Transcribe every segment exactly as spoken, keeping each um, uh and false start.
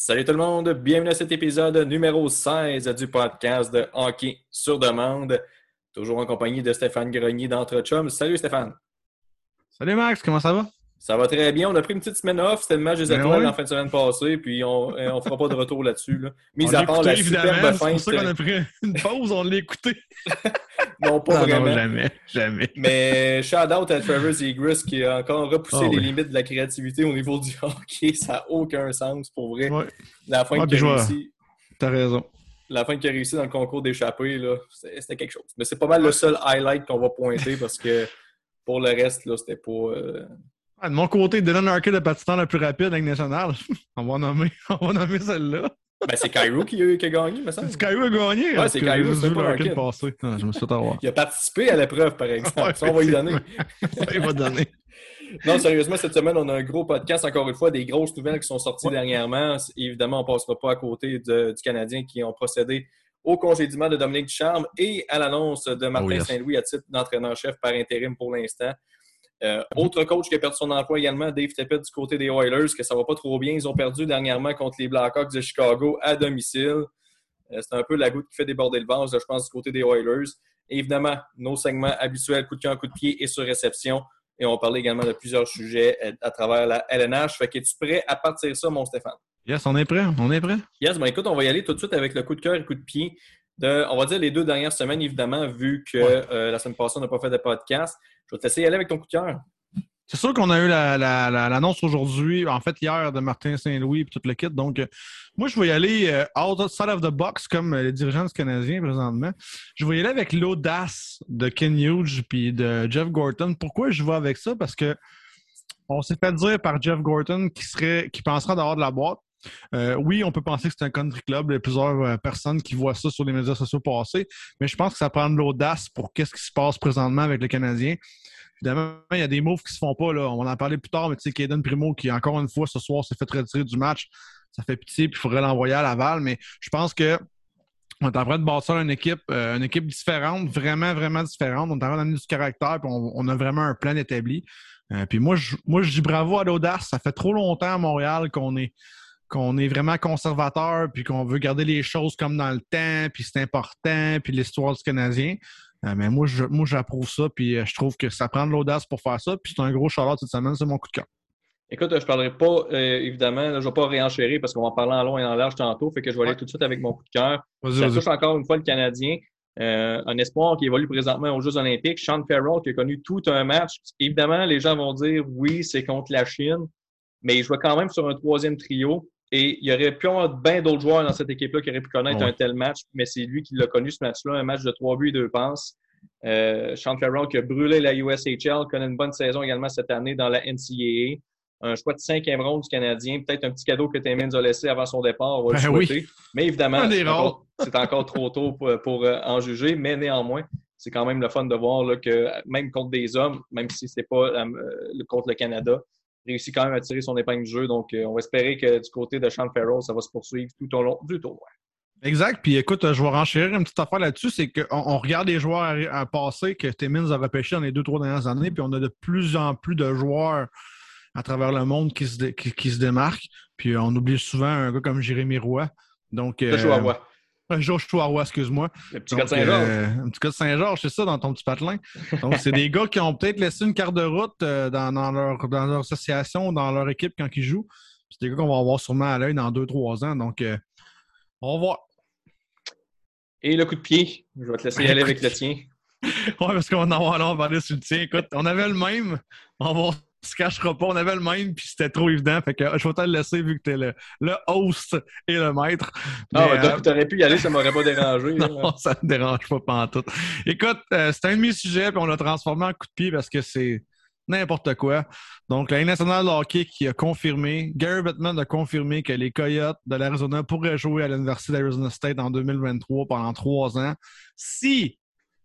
Salut tout le monde, bienvenue à cet épisode numéro seize du podcast de Hockey sur demande. Toujours en compagnie de Stéphane Grenier d'Entre Chums. Salut Stéphane. Salut Max, comment ça va? Ça va très bien. On a pris une petite semaine off. C'était le match des Ben étoiles oui. en fin de semaine passée, puis on ne fera pas de retour là-dessus. Là. On Mis l'a à part écouté, la superbe évidemment. C'est feinte. pour ça qu'on a pris une pause, on l'a écouté. Non, pas non, vraiment. non, jamais, jamais. Mais shout-out à Trevor Zegras qui a encore repoussé Oh, les oui. limites de la créativité au niveau du hockey. Ça n'a aucun sens pour vrai. Ouais. La fin Ouais, qu'il puis a je vois. réussi. T'as raison. La fin qu'il a réussi dans le concours d'échappée, là, c'était, c'était quelque chose. Mais c'est pas mal le seul highlight qu'on va pointer parce que pour le reste, là, c'était pas. Euh... Ah, de mon côté, Dylan Arkin, le patineur le plus rapide avec nationale. on va nommer, on va nommer celle-là. Ben, c'est Kyrou qui a, qui a gagné, me semble. C'est Kyrou a gagné. Ouais, c'est Kyrou, c'est pas Larkin Larkin. passer. Non, je me suis fait avoir. Il a participé à l'épreuve, par exemple. Ouais, ça, on va lui donner. Ça, il va donner. Non, sérieusement, cette semaine, on a un gros podcast, encore une fois, des grosses nouvelles qui sont sorties ouais. dernièrement. Évidemment, on ne passera pas à côté de, du Canadien qui ont procédé au congédiement de Dominique Ducharme et à l'annonce de Martin oh yes. Saint-Louis à titre d'entraîneur-chef par intérim pour l'instant. Euh, autre coach qui a perdu son emploi également, Dave Tippett du côté des Oilers, que ça va pas trop bien. Ils ont perdu dernièrement contre les Blackhawks de Chicago à domicile. Euh, c'est un peu la goutte qui fait déborder le vase, je pense, du côté des Oilers. Et évidemment, nos segments habituels, coup de cœur, coup de pied et sur réception. Et on va parler également de plusieurs sujets à travers la L N H. Fait qu'es-tu prêt à partir ça, mon Stéphane? Yes, on est prêt. On est prêt. Yes, ben écoute, on va y aller tout de suite avec le coup de cœur et coup de pied. De, on va dire les deux dernières semaines, évidemment, vu que ouais. euh, la semaine passée, on n'a pas fait de podcast. Je vais te laisser y aller avec ton coup de cœur. C'est sûr qu'on a eu la, la, la, l'annonce aujourd'hui, en fait hier, de Martin Saint-Louis et tout le kit. Donc, euh, moi, je vais y aller euh, outside of the box, comme euh, les dirigeants du Canadien présentement. Je vais y aller avec l'audace de Ken Hughes et de Jeff Gorton. Pourquoi je vais avec ça? Parce que on s'est fait dire par Jeff Gorton qui serait, qui pensera d'avoir de la boîte. Euh, oui, on peut penser que c'est un country club. Il y a plusieurs euh, personnes qui voient ça sur les médias sociaux passer, mais je pense que ça prend de l'audace pour qu'est-ce qui se passe présentement avec le Canadien. Évidemment, il y a des moves qui se font pas. Là. On va en parler plus tard, mais tu sais, Caden Primo, qui encore une fois ce soir s'est fait retirer du match, ça fait pitié, puis il faudrait l'envoyer à Laval. Mais je pense que on est en train de bâtir une équipe, euh, une équipe différente, vraiment, vraiment différente. On est en train d'amener du caractère, puis on, on a vraiment un plan établi. Euh, puis moi, je, moi, je dis bravo à l'audace. Ça fait trop longtemps à Montréal qu'on est. qu'on est vraiment conservateur, puis qu'on veut garder les choses comme dans le temps, puis c'est important, puis l'histoire du Canadien. Euh, mais moi, je, moi, j'approuve ça, puis euh, je trouve que ça prend de l'audace pour faire ça, puis c'est un gros shout-out cette semaine, c'est mon coup de cœur. Écoute, je ne parlerai pas, euh, évidemment, là, je ne vais pas réenchérir parce qu'on va en parler en long et en large tantôt, fait que je vais aller ouais. tout de suite avec mon coup de cœur. Vas-y, ça vas-y. touche encore une fois le Canadien. Euh, un espoir qui évolue présentement aux Jeux olympiques. Sean Farrell qui a connu tout un match. Évidemment, les gens vont dire « oui, c'est contre la Chine », mais je vais quand même sur un troisième trio. Et il y aurait pu avoir bien d'autres joueurs dans cette équipe-là qui auraient pu connaître oh. un tel match, mais c'est lui qui l'a connu ce match-là, un match de trois buts et deux passes. Euh, Sean Farrell qui a brûlé la U S H L, connaît une bonne saison également cette année dans la N C A A. Un choix de cinquième ronde du Canadien, peut-être un petit cadeau que Timmins a laissé avant son départ, on va ben le souhaiter. Oui. Mais évidemment, c'est encore, c'est encore trop tôt pour, pour euh, en juger, mais néanmoins, c'est quand même le fun de voir là, que même contre des hommes, même si c'est pas euh, contre le Canada, réussit quand même à tirer son épingle du jeu. Donc, euh, on va espérer que du côté de Sean Farrell, ça va se poursuivre tout au long du tournoi. Exact. Puis écoute, je vais renchérir une petite affaire là-dessus, c'est qu'on on regarde les joueurs à, à passer que Timmins a repêché dans les deux, trois dernières années, puis on a de plus en plus de joueurs à travers le monde qui se, dé, qui, qui se démarquent. Puis on oublie souvent un gars comme Jérémy Roy. Donc, euh, Joshua. Joshua Roy, excuse-moi. Le petit gars de Saint-Georges. Euh, un petit gars de Saint-Georges, c'est ça, dans ton petit patelin. Donc, c'est des gars qui ont peut-être laissé une carte de route euh, dans, dans, leur, dans leur association, dans leur équipe quand ils jouent. C'est des gars qu'on va avoir sûrement à l'œil dans deux, trois ans. Donc, euh, on va voir. Et le coup de pied, je vais te laisser y aller avec le tien. Oui, parce qu'on va en avoir là, on va aller sur le tien. Écoute, on avait le même, on va se cachera pas, on avait le même, puis c'était trop évident. Fait que je vais te le laisser vu que t'es le, le host et le maître. Ah, mais, euh, t'aurais pu y aller, ça m'aurait pas dérangé. Non, là. Ça me dérange pas pantoute. Écoute, euh, c'était un de mes sujets, puis on l'a transformé en coup de pied parce que c'est n'importe quoi. Donc, la Ligue nationale de hockey qui a confirmé, Gary Bettman a confirmé que les Coyotes de l'Arizona pourraient jouer à l'Université d'Arizona State en deux mille vingt-trois pendant trois ans. Si,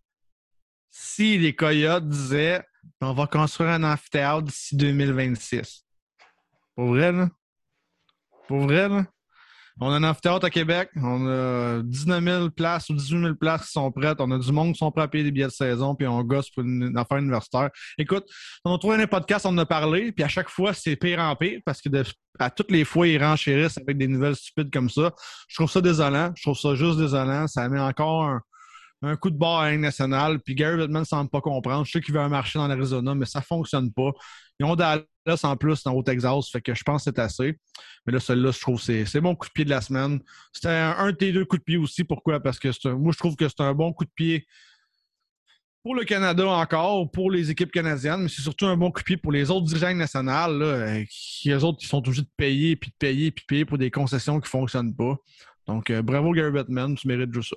si les Coyotes disaient on va construire un amphithéâtre d'ici deux mille vingt-six. Pour vrai, là? Pour vrai, là? On a un amphithéâtre à Québec. On a dix-neuf mille places ou dix-huit mille places qui sont prêtes. On a du monde qui sont prêts à payer des billets de saison, puis on gosse pour une, une affaire universitaire. Écoute, on a trouvé un podcast, on en a parlé, puis à chaque fois, c'est pire en pire, parce que de, à toutes les fois, ils renchérissent avec des nouvelles stupides comme ça. Je trouve ça désolant. Je trouve ça juste désolant. Ça met encore un, un coup de barre à la Ligue nationale. Puis Gary Bettman ne semble pas comprendre. Je sais qu'il veut un marché dans l'Arizona, mais ça ne fonctionne pas. Ils ont Dallas en plus dans Haut-Texas, fait que je pense que c'est assez. Mais là, celui-là, je trouve que c'est, c'est mon coup de pied de la semaine. C'était un, un de tes deux coups de pied aussi. Pourquoi? Parce que c'est un, moi, je trouve que c'est un bon coup de pied pour le Canada encore, pour les équipes canadiennes, mais c'est surtout un bon coup de pied pour les autres dirigeants nationaux, là, euh, qui, eux autres, ils sont obligés de payer, puis de payer, puis de payer pour des concessions qui ne fonctionnent pas. Donc, euh, bravo Gary Bettman, tu mérites juste ça.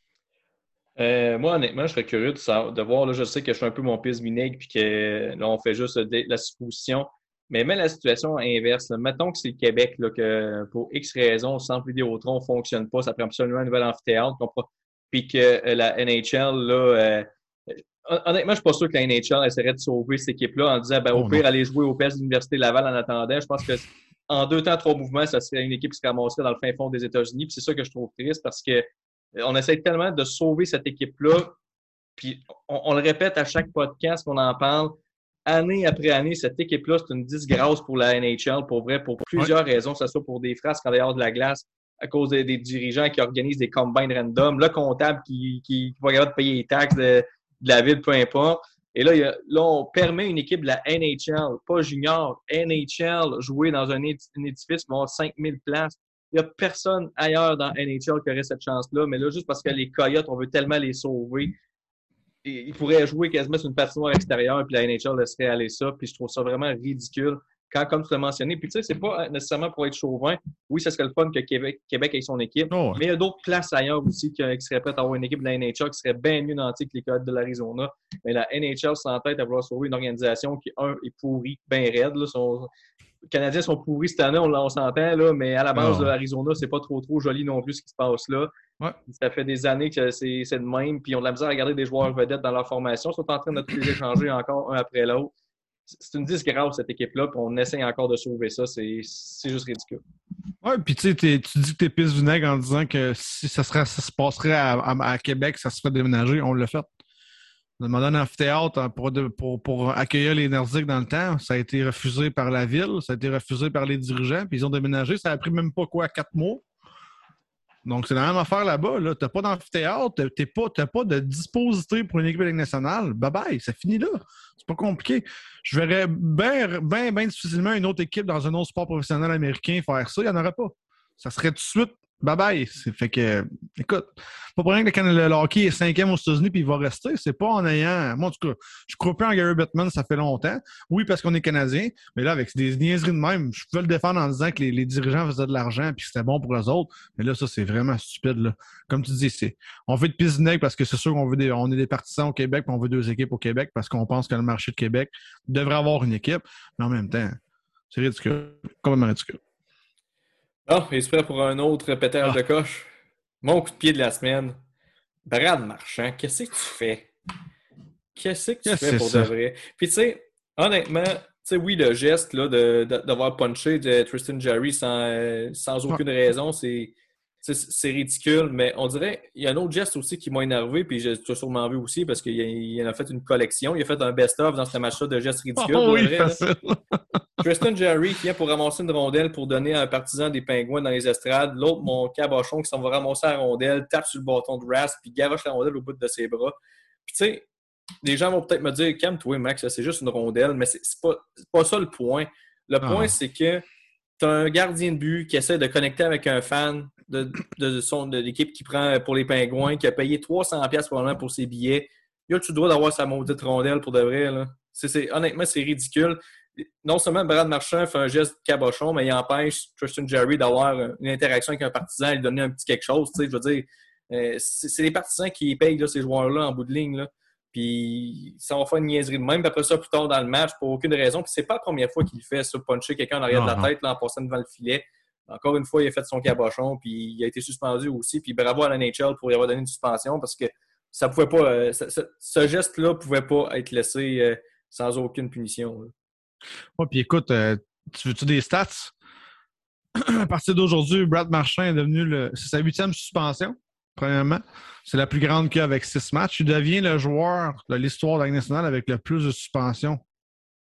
Euh, moi, honnêtement, je serais curieux de, savoir, de voir. Là, je sais que je suis un peu mon pisse vinaigre puis que là, on fait juste de, la supposition. Mais même la situation inverse. Là. Mettons que c'est le Québec, là, que pour X raisons, le centre Vidéotron ne fonctionne pas, ça prend absolument un nouvel amphithéâtre. Puis que euh, la N H L, là, euh, honnêtement, je suis pas sûr que la N H L essaierait de sauver cette équipe-là en disant ben, au Oh, pire, non. aller jouer au P S de l'Université Laval en attendant. Je pense que en deux temps, trois mouvements, ça serait une équipe qui se ramasserait dans le fin fond des États-Unis. Puis c'est ça que je trouve triste parce que on essaie tellement de sauver cette équipe-là. Puis on, on le répète à chaque podcast qu'on en parle. Année après année, cette équipe-là, c'est une disgrâce pour la N H L, pour vrai, pour plusieurs ouais. raisons, que ce soit pour des frasques en dehors de la glace, à cause des, des dirigeants qui organisent des combines random, le comptable qui, qui, qui va capable de payer les taxes de, de la ville, peu importe. Et là, il y a, là, on permet à une équipe de la N H L, pas junior, N H L, jouer dans un, un édifice qui va avoir cinq mille places. Il n'y a personne ailleurs dans N H L qui aurait cette chance-là, mais là, juste parce que les Coyotes, on veut tellement les sauver, ils pourraient jouer quasiment sur une patinoire extérieure, puis la N H L laisserait aller ça, puis je trouve ça vraiment ridicule. Quand, comme tu l'as mentionné, puis tu sais, c'est pas nécessairement pour être chauvin. Oui, ça serait le fun que Québec, Québec ait son équipe, oh ouais. mais il y a d'autres places ailleurs aussi qui, qui seraient prêtes à avoir une équipe de la N H L qui serait bien mieux nantie que les Coyotes de l'Arizona. Mais la N H L s'entête à vouloir sauver une organisation qui, un, est pourrie, bien raide. Là, son... Les Canadiens sont pourris cette année, on, on s'entend, là, mais à la base, oh. l'Arizona, c'est pas trop trop joli non plus ce qui se passe là. Ouais. Ça fait des années que c'est, c'est de même, puis ils ont de la misère à garder des joueurs vedettes dans leur formation. Ils sont en train de tous les échanger encore un après l'autre. C'est une disgrâce, cette équipe-là, puis on essaie encore de sauver ça. C'est, c'est juste ridicule. Oui, puis tu sais, tu dis que t'es pisse vinaigre en disant que si ça, serait, ça se passerait à, à, à Québec, ça se ferait déménager. On l'a fait. On a demandé un amphithéâtre pour, pour, pour accueillir les Nordiques dans le temps. Ça a été refusé par la ville, ça a été refusé par les dirigeants, puis ils ont déménagé. Ça a pris même pas quoi, quatre mois. Donc, c'est la même affaire là-bas. Là. Tu n'as pas d'amphithéâtre, tu n'as pas de dispositif pour une équipe de Ligue nationale. Bye-bye, ça finit là. C'est pas compliqué. Je verrais bien, bien, bien difficilement une autre équipe dans un autre sport professionnel américain faire ça. Il n'y en aurait pas. Ça serait tout de suite bye-bye. C'est fait que, écoute, pas pour rien que le, le hockey est cinquième aux États-Unis puis il va rester. C'est pas en ayant... Moi, en tout cas, je crois plus en Gary Bettman, ça fait longtemps. Oui, parce qu'on est Canadien, mais là, avec des niaiseries de même, je pouvais le défendre en disant que les, les dirigeants faisaient de l'argent puis que c'était bon pour eux autres. Mais là, ça, c'est vraiment stupide. Là. Comme tu dis, c'est on veut de pisse vinaigre parce que c'est sûr qu'on veut des, on est des partisans au Québec puis on veut deux équipes au Québec parce qu'on pense que le marché de Québec devrait avoir une équipe. Mais en même temps, c'est ridicule. Complètement ridicule. Ah, oh, es-tu prêt pour un autre pétage ah. de coche? Mon coup de pied de la semaine. Brad Marchand, qu'est-ce que tu fais? Qu'est-ce que tu qu'est-ce fais pour ça? De vrai? Puis tu sais, honnêtement, tu sais, oui, le geste là, de, de, d'avoir punché de Tristan Jarry sans, sans aucune ah. raison, c'est, c'est, c'est ridicule, mais on dirait, il y a un autre geste aussi qui m'a énervé, puis je l'ai sûrement vu aussi, parce qu'il il en a fait une collection. Il a fait un best-of dans ce match-là de gestes ridicules. Oh, oui, vrai, Tristan Jarry qui vient pour ramasser une rondelle pour donner à un partisan des Pingouins dans les estrades. L'autre, mon cabochon, qui s'en va ramasser la rondelle, tape sur le bâton de Rask, puis garoche la rondelle au bout de ses bras. Puis tu sais, les gens vont peut-être me dire, calme-toi, Max, c'est juste une rondelle, mais c'est, c'est, pas, c'est pas ça le point. Le point, ah. c'est que tu as un gardien de but qui essaie de connecter avec un fan de, de, son, de l'équipe qui prend pour les Pingouins, qui a payé trois cents dollars probablement pour ses billets. Il a-tu le droit d'avoir sa maudite rondelle pour de vrai? Là? C'est, c'est, honnêtement, c'est ridicule. Non seulement Brad Marchand fait un geste cabochon, mais il empêche Tristan Jarry d'avoir une interaction avec un partisan et lui donner un petit quelque chose. Je veux dire, euh, c'est, c'est les partisans qui payent là, ces joueurs-là en bout de ligne. Là. Puis ça va faire une niaiserie de même. Puis après ça, plus tard dans le match, pour aucune raison. Puis c'est pas la première fois qu'il fait ça, puncher quelqu'un en arrière non, de la tête là, en passant devant le filet. Encore une fois, il a fait son cabochon, puis il a été suspendu aussi. Puis bravo à la N H L pour y avoir donné une suspension parce que ça pouvait pas. Euh, ça, ça, ce geste-là pouvait pas être laissé euh, sans aucune punition. Là. Ouais, puis écoute, euh, tu veux-tu des stats? À partir d'aujourd'hui, Brad Marchand est devenu le. C'est sa huitième suspension, premièrement. C'est la plus grande qu'il y a avec six matchs. Il devient le joueur de l'histoire de la Ligue nationale avec le plus de suspensions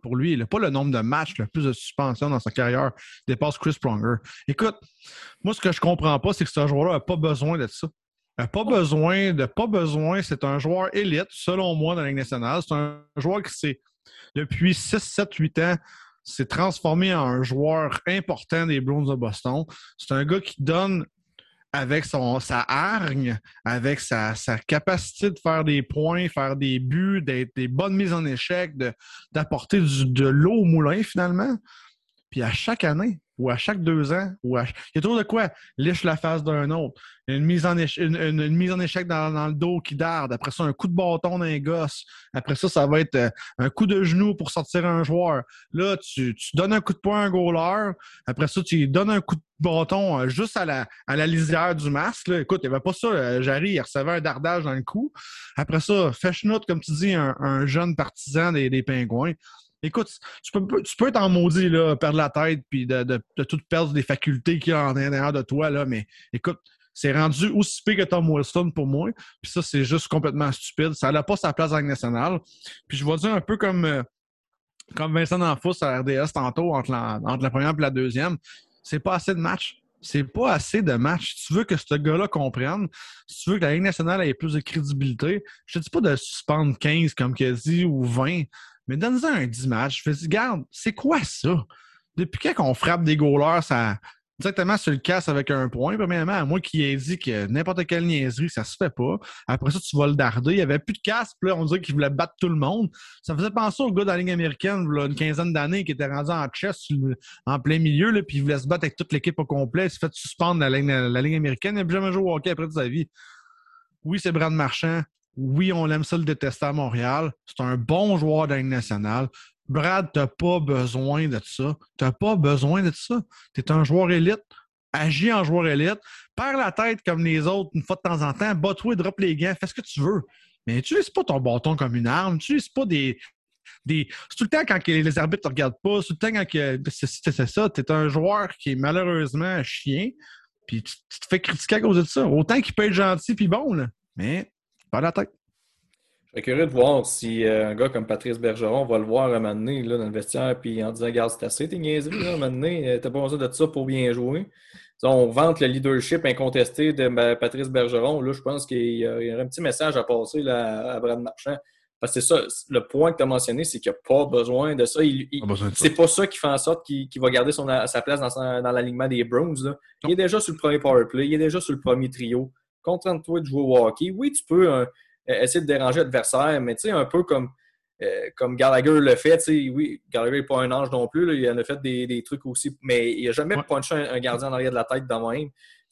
pour lui. Il n'a pas le nombre de matchs, le plus de suspensions dans sa carrière. Il dépasse Chris Pronger. Écoute, moi, ce que je comprends pas, c'est que ce joueur-là n'a pas besoin de ça. Il n'a pas besoin de pas besoin. C'est un joueur élite, selon moi, dans la Ligue nationale. C'est un joueur qui s'est, depuis six, sept, huit ans, s'est transformé en un joueur important des Bruins de Boston. C'est un gars qui donne avec son, sa hargne, avec sa, sa capacité de faire des points, faire des buts, d'être des bonnes mises en échec, de, d'apporter du, de l'eau au moulin, finalement. Puis à chaque année, ou à chaque deux ans, ou à... il y a toujours de quoi liche la face d'un autre. Une mise en échec, une, une, une mise en échec dans, dans le dos qui darde. Après ça, un coup de bâton d'un gosse. Après ça, ça va être euh, un coup de genou pour sortir un joueur. Là, tu, tu donnes un coup de poing à un goaler. Après ça, tu lui donnes un coup de bâton euh, juste à la, à la lisière du masque. Là. Écoute, il n'y avait pas ça. Euh, Jarry, il recevait un dardage dans le cou. Après ça, Feshnout, comme tu dis, un, un jeune partisan des, des Pingouins. Écoute, tu peux, tu peux être en maudit, là, perdre la tête puis de, de, de tout perdre des facultés qu'il y a en intérieur de toi, là, mais écoute, c'est rendu aussi pire que Tom Wilson pour moi. Puis ça, c'est juste complètement stupide. Ça n'a pas sa place dans la Ligue nationale. Puis je vais dire un peu comme, euh, comme Vincent D'Anfos à R D S tantôt, entre la, entre la première et la deuxième. C'est pas assez de matchs. C'est pas assez de matchs. Si tu veux que ce gars-là comprenne, si tu veux que la Ligue nationale ait plus de crédibilité, je te dis pas de suspendre quinze comme qu'il a dit ou vingt. Mais donne-en un dix matchs. Je me dis, regarde, c'est quoi ça? Depuis quand on frappe des goalers, ça directement sur le casse avec un point, premièrement, à moi qui ai dit que n'importe quelle niaiserie, ça se fait pas. Après ça, tu vas le darder. Il n'y avait plus de casse, puis là, on dirait qu'il voulait battre tout le monde. Ça faisait penser au gars dans la Ligue américaine, là, une quinzaine d'années, qui était rendu en chess en plein milieu, là, puis il voulait se battre avec toute l'équipe au complet. Il s'est fait suspendre la Ligue, la Ligue américaine. Il n'a plus jamais joué au hockey après de sa vie. Oui, c'est Brad Marchand. Oui, on aime ça le détester à Montréal. C'est un bon joueur de la Ligue nationale. Brad, t'as pas besoin de ça. T'as pas besoin de ça. T'es un joueur élite. Agis en joueur élite. Perds la tête comme les autres une fois de temps en temps. Bats-toi, drop les gants. Fais ce que tu veux. Mais utilise pas ton bâton comme une arme. Utilise pas des... des... C'est tout le temps quand les arbitres te regardent pas. C'est tout le temps quand que... c'est, c'est ça. T'es un joueur qui est malheureusement chien. Puis tu, tu te fais critiquer à cause de ça. Autant qu'il peut être gentil puis bon, là. Mais pas la tête. Je serais curieux de voir si euh, un gars comme Patrice Bergeron va le voir à un moment donné là, dans le vestiaire puis en disant regarde, c'est assez tes niaiseries, là, à un moment donné, euh, t'as pas besoin de ça pour bien jouer. T'sais, on vante le leadership incontesté de ben, Patrice Bergeron. Là, je pense qu'il y, a, il y aurait un petit message à passer là, à Brad Marchand. Parce que c'est ça, le point que tu as mentionné, c'est qu'il n'y a pas besoin de ça. Il, il, pas besoin de ça. C'est pas ça qui fait en sorte qu'il, qu'il va garder son, sa place dans, son, dans l'alignement des Bruins. Là. Il est déjà sur le premier powerplay, il est déjà sur le premier trio. Contente-toi de jouer au hockey. Oui, tu peux euh, essayer de déranger l'adversaire, mais tu sais, un peu comme, euh, comme Gallagher le fait. Oui, Gallagher n'est pas un ange non plus. Là, il en a fait des, des trucs aussi, mais il n'a jamais ouais. punché un, un gardien en arrière de la tête de même.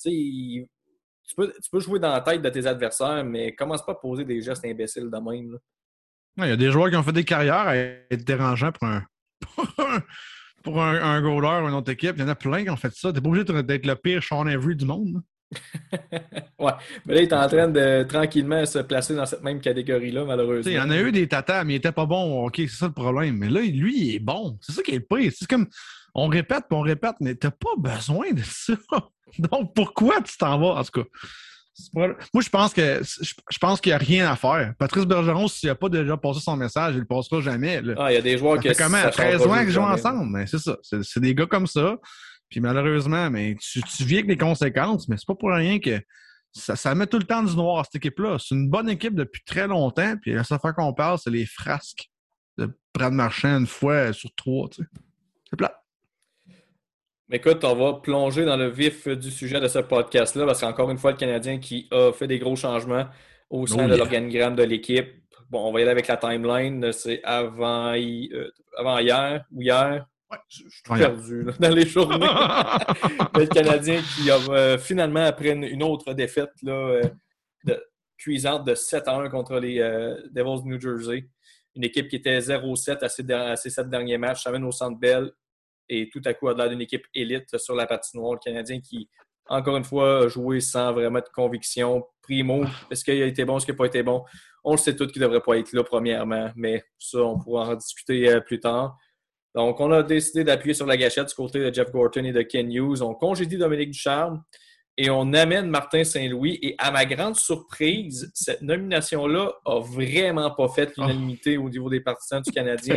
Il, tu, peux, tu peux jouer dans la tête de tes adversaires, mais commence pas à poser des gestes imbéciles de même. Là. Il y a des joueurs qui ont fait des carrières à être dérangeants pour un, pour un, un goaler ou une autre équipe. Il y en a plein qui ont fait ça. T'es pas obligé d'être le pire Sean Avery du monde. Ouais, mais là, il est en train de tranquillement se placer dans cette même catégorie-là, malheureusement. Il y en a eu des tatas, mais il était pas bon. OK, c'est ça le problème. Mais là, lui, il est bon. C'est ça qui est le pire. C'est comme, on répète, puis on répète, mais t'as pas besoin de ça. Donc, pourquoi tu t'en vas, en tout cas? Moi, je pense que je pense qu'il n'y a rien à faire. Patrice Bergeron, s'il n'a pas déjà passé son message, il ne le passera jamais. Là. Ah, il y a des joueurs qui... Ça fait comment? treize ans qu'ils jouent ensemble. Mais c'est ça. C'est, c'est des gars comme ça. Puis malheureusement, mais tu, tu vis avec les conséquences, mais c'est pas pour rien que ça, ça met tout le temps du noir, cette équipe-là. C'est une bonne équipe depuis très longtemps. Puis la seule fois qu'on parle, c'est les frasques de Brad Marchand une fois sur trois. Tu sais. C'est plat. Écoute, on va plonger dans le vif du sujet de ce podcast-là parce qu'encore une fois, le Canadien qui a fait des gros changements au sein oh, de yeah. l'organigramme de l'équipe. Bon, on va y aller avec la timeline. C'est avant, euh, avant hier ou hier. Ouais, je, je suis perdu là, dans les journées. Le Canadien qui a euh, finalement, après une, une autre défaite là, euh, de, cuisante de sept à un contre les euh, Devils de New Jersey, une équipe qui était zéro sept à ses, à ses sept derniers matchs, s'amène au Centre Bell. Et tout à coup, au-delà d'une équipe élite sur la patinoire, le Canadien qui, encore une fois, a joué sans vraiment de conviction. Primo, est-ce qu'il a été bon, est-ce qu'il n'a pas été bon? On le sait tous qu'il ne devrait pas être là, premièrement, mais ça, on pourra en discuter plus tard. Donc, on a décidé d'appuyer sur la gâchette du côté de Jeff Gorton et de Ken Hughes. On congédie Dominique Ducharme. et on amène Martin Saint-Louis. Et à ma grande surprise, cette nomination-là a vraiment pas fait l'unanimité oh. au niveau des partisans du Canadien.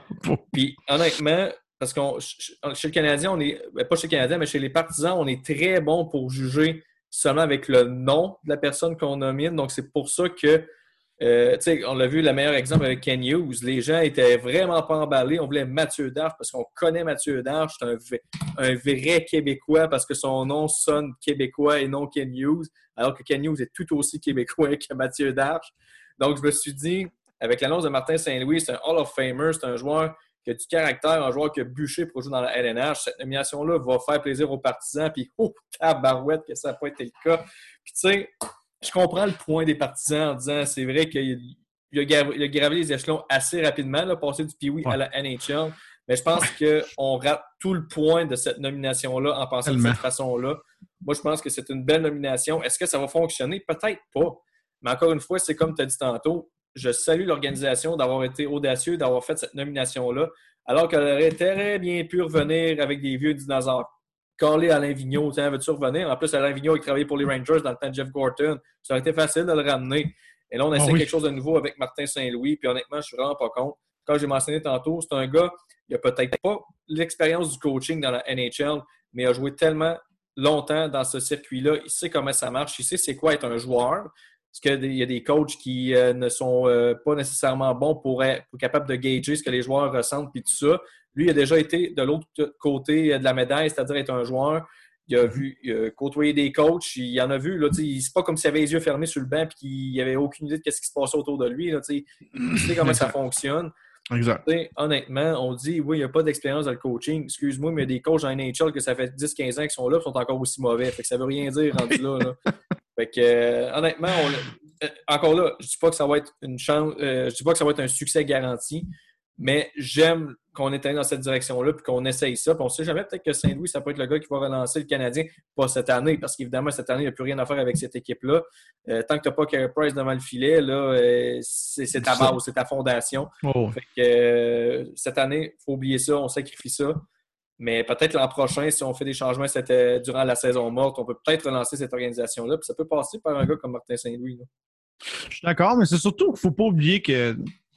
Puis honnêtement, parce que chez le Canadien, on est pas chez le Canadien, mais chez les partisans, on est très bon pour juger seulement avec le nom de la personne qu'on nomine. Donc c'est pour ça que Euh, tu sais, on l'a vu, le meilleur exemple avec Ken Hughes. Les gens étaient vraiment pas emballés. On voulait Mathieu Darche parce qu'on connaît Mathieu Darche. C'est un, un vrai Québécois parce que son nom sonne québécois et non Ken Hughes, alors que Ken Hughes est tout aussi québécois que Mathieu Darche. Donc, je me suis dit, avec l'annonce de Martin Saint-Louis, c'est un Hall of Famer, c'est un joueur qui a du caractère, un joueur qui a bûché pour jouer dans la L N H. Cette nomination-là va faire plaisir aux partisans. Puis, oh, tabarouette que ça n'a pas été le cas. Puis, tu sais, je comprends le point des partisans en disant c'est vrai qu'il a, gravé, il a gravé les échelons assez rapidement, là, passer du Pee-Wee ouais. à la N H L. Mais je pense ouais. qu'on rate tout le point de cette nomination-là en pensant Tellement. de cette façon-là. Moi, je pense que c'est une belle nomination. Est-ce que ça va fonctionner? Peut-être pas. Mais encore une fois, c'est comme tu as dit tantôt, je salue l'organisation d'avoir été audacieux, d'avoir fait cette nomination-là, alors qu'elle aurait très bien pu revenir avec des vieux dinosaures. Carler Alain Vigneault, tiens, veux-tu revenir? En plus, Alain Vigneault, il travaillait pour les Rangers dans le temps de Jeff Gorton. Ça aurait été facile de le ramener. Et là, on essaie oh oui. quelque chose de nouveau avec Martin Saint-Louis. Puis honnêtement, je suis vraiment pas contre. Comme j'ai mentionné tantôt, c'est un gars, il n'a peut-être pas l'expérience du coaching dans la N H L, mais il a joué tellement longtemps dans ce circuit-là. Il sait comment ça marche. Il sait c'est quoi être un joueur. Parce qu'il y a des coachs qui euh, ne sont euh, pas nécessairement bons pour être pour capables de gager ce que les joueurs ressentent puis tout ça. Lui, il a déjà été de l'autre côté de la médaille, c'est-à-dire être un joueur. Il a vu il a côtoyé des coachs, il en a vu. Là, c'est pas comme s'il avait les yeux fermés sur le banc et qu'il n'avait aucune idée de ce qui se passait autour de lui. Là, il sait comment ça fonctionne. Exact. Honnêtement, on dit oui, il n'y a pas d'expérience dans le coaching. Excuse-moi, mais il y a des coachs en N H L que ça fait dix quinze ans qu'ils sont là et sont encore aussi mauvais. Fait que ça ne veut rien dire rendu là. là. Fait que, euh, honnêtement, on, euh, encore là, je ne dis pas que ça va être une chance, euh, je dis pas que ça va être un succès garanti, mais j'aime qu'on est allé dans cette direction-là puis qu'on essaye ça. Puis on ne sait jamais, peut-être que Saint-Louis, ça peut être le gars qui va relancer le Canadien, pas cette année, parce qu'évidemment, cette année, il n'y a plus rien à faire avec cette équipe-là. Euh, tant que tu n'as pas Carey Price devant le filet, là, euh, c'est, c'est ta base, c'est ta fondation. Oh. Fait que euh, cette année, il faut oublier ça, on sacrifie ça. Mais peut-être l'an prochain, si on fait des changements c'était durant la saison morte, on peut peut-être relancer cette organisation-là. Puis ça peut passer par un gars comme Martin Saint-Louis. Là. Je suis d'accord, mais c'est surtout qu'il ne faut pas oublier que,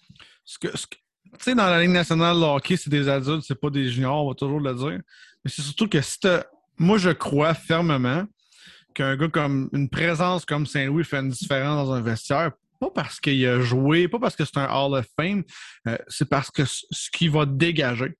ce que, ce que tu sais, dans la Ligue nationale de hockey, c'est des adultes, c'est pas des juniors, on va toujours le dire. Mais c'est surtout que si t'as... moi, je crois fermement qu'un gars comme une présence comme Saint-Louis fait une différence dans un vestiaire. Pas parce qu'il a joué, pas parce que c'est un Hall of Fame, euh, c'est parce que ce qu'il va dégager.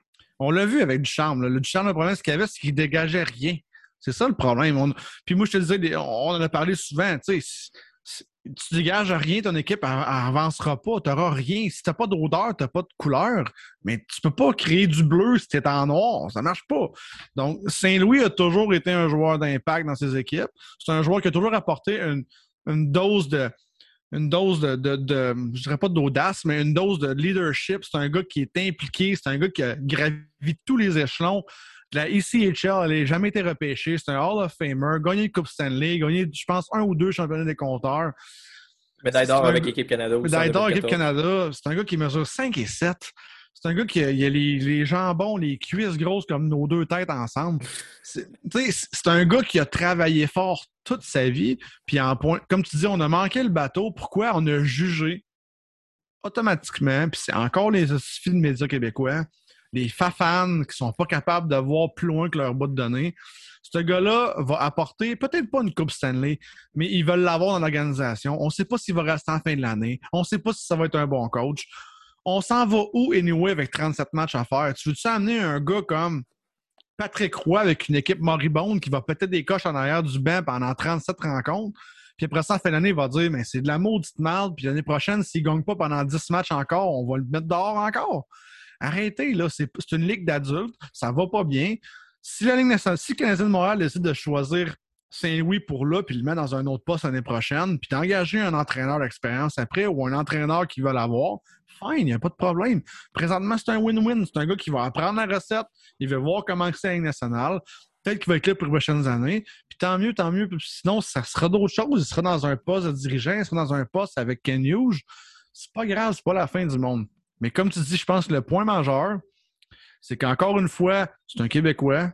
On l'a vu avec Ducharme. Là. Le Ducharme, le problème, ce qu'il avait, c'est qu'il dégageait rien. C'est ça le problème. On... Puis moi, je te disais, on en a parlé souvent, tu sais, tu dégages rien, ton équipe avancera pas, tu n'auras rien. Si tu n'as pas d'odeur, tu n'as pas de couleur, mais tu peux pas créer du bleu si tu es en noir. Ça marche pas. Donc, Saint-Louis a toujours été un joueur d'impact dans ses équipes. C'est un joueur qui a toujours apporté une, une dose de... une dose de, de, de, je dirais pas d'audace, mais une dose de leadership. C'est un gars qui est impliqué, c'est un gars qui a gravi tous les échelons. La E C H L, elle n'a jamais été repêchée. C'est un Hall of Famer, gagné le Coupe Stanley, gagné, je pense, un ou deux championnats des compteurs. Médaille d'or avec l'équipe Canada aussi. Médaille d'or avec l'équipe Canada. C'est un gars qui mesure cinq et sept. C'est un gars qui a, il a les, les jambons, les cuisses grosses comme nos deux têtes ensemble. C'est, c'est un gars qui a travaillé fort toute sa vie. Puis, en point, comme tu dis, on a manqué le bateau. Pourquoi? On a jugé automatiquement. Puis, c'est encore les filles de médias québécois, les fafans qui sont pas capables de voir plus loin que leur bout de données. Ce gars-là va apporter peut-être pas une Coupe Stanley, mais ils veulent l'avoir dans l'organisation. On ne sait pas s'il va rester en fin de l'année. On ne sait pas si ça va être un bon coach. On s'en va où, anyway, avec trente-sept matchs à faire? Tu veux-tu amener un gars comme Patrick Roy avec une équipe moribonde qui va péter des coches en arrière du banc pendant trente-sept rencontres? Puis après ça, en fin d'année, il va dire mais c'est de la maudite merde. Puis l'année prochaine, s'il ne gagne pas pendant dix matchs encore, on va le mettre dehors encore. Arrêtez, là. C'est, c'est une ligue d'adultes. Ça va pas bien. Si la Ligue nationale, si le Canadien de Montréal décide de choisir Saint-Louis pour là, puis le mettre dans un autre poste l'année prochaine, puis d'engager un entraîneur d'expérience après ou un entraîneur qui va l'avoir, fine, il n'y a pas de problème. Présentement, c'est un win-win. C'est un gars qui va apprendre la recette, il veut voir comment c'est la Ligue nationale, peut-être qu'il va être là pour les prochaines années, puis tant mieux, tant mieux. Puis sinon, ça sera d'autres choses. Il sera dans un poste de dirigeant, il sera dans un poste avec Ken Hughes. C'est pas grave, c'est pas la fin du monde. Mais comme tu dis, je pense que le point majeur, c'est qu'encore une fois, c'est un Québécois.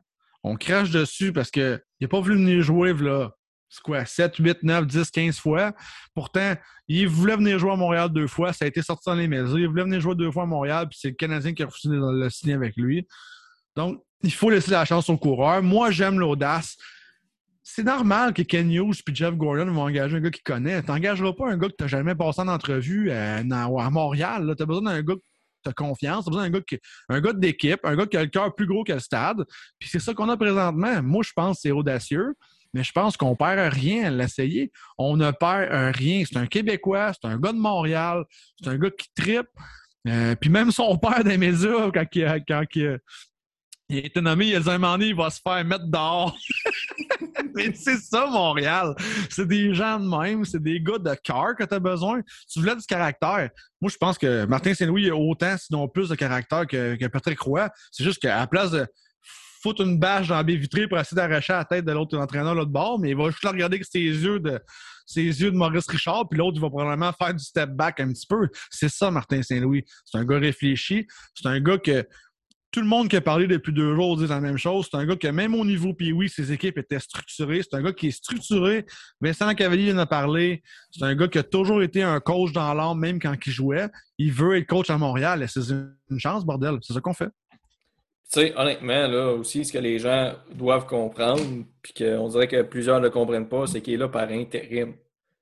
On crache dessus parce qu'il n'a pas voulu venir jouer, là. C'est quoi, sept, huit, neuf, dix, quinze fois. Pourtant, il voulait venir jouer à Montréal deux fois. Ça a été sorti dans les médias. Il voulait venir jouer deux fois à Montréal, puis c'est le Canadien qui a refusé de le signer avec lui. Donc, il faut laisser la chance aux coureurs. Moi, j'aime l'audace. C'est normal que Ken Hughes et Jeff Gordon vont engager un gars qu'ils connaissent. Tu n'engageras pas un gars que tu n'as jamais passé en entrevue à, à Montréal. Tu as besoin d'un gars tu as confiance, tu as besoin d'un gars, qui, un gars d'équipe, un gars qui a le cœur plus gros que le stade. Puis c'est ça qu'on a présentement. Moi, je pense que c'est audacieux. Mais je pense qu'on perd rien à l'essayer. On ne perd rien. C'est un Québécois, c'est un gars de Montréal, c'est un gars qui trippe. Euh, puis même son père des médias, quand, il, quand il, il a été nommé, il a dit un moment donné, il va se faire mettre dehors. Mais c'est ça, Montréal. C'est des gens de même, c'est des gars de cœur que tu as besoin. Tu voulais du caractère. Moi, je pense que Martin Saint-Louis a autant, sinon plus de caractère que, que Patrick Roy. C'est juste qu'à la place de foutre une bâche dans la baie vitrée pour essayer d'arracher la tête de l'autre entraîneur l'autre bord, mais il va juste le regarder avec ses yeux de ses yeux de Maurice Richard, puis l'autre, il va probablement faire du step back un petit peu. C'est ça, Martin Saint-Louis. C'est un gars réfléchi. C'est un gars que tout le monde qui a parlé depuis deux jours dit la même chose. C'est un gars que même au niveau puis oui, ses équipes étaient structurées. C'est un gars qui est structuré. Vincent Cavalier en a parlé. C'est un gars qui a toujours été un coach dans l'âme, même quand il jouait. Il veut être coach à Montréal. C'est une chance, bordel. C'est ça qu'on fait. Tu sais, honnêtement, là aussi, ce que les gens doivent comprendre, puis qu'on dirait que plusieurs ne comprennent pas, c'est qu'il est là par intérim.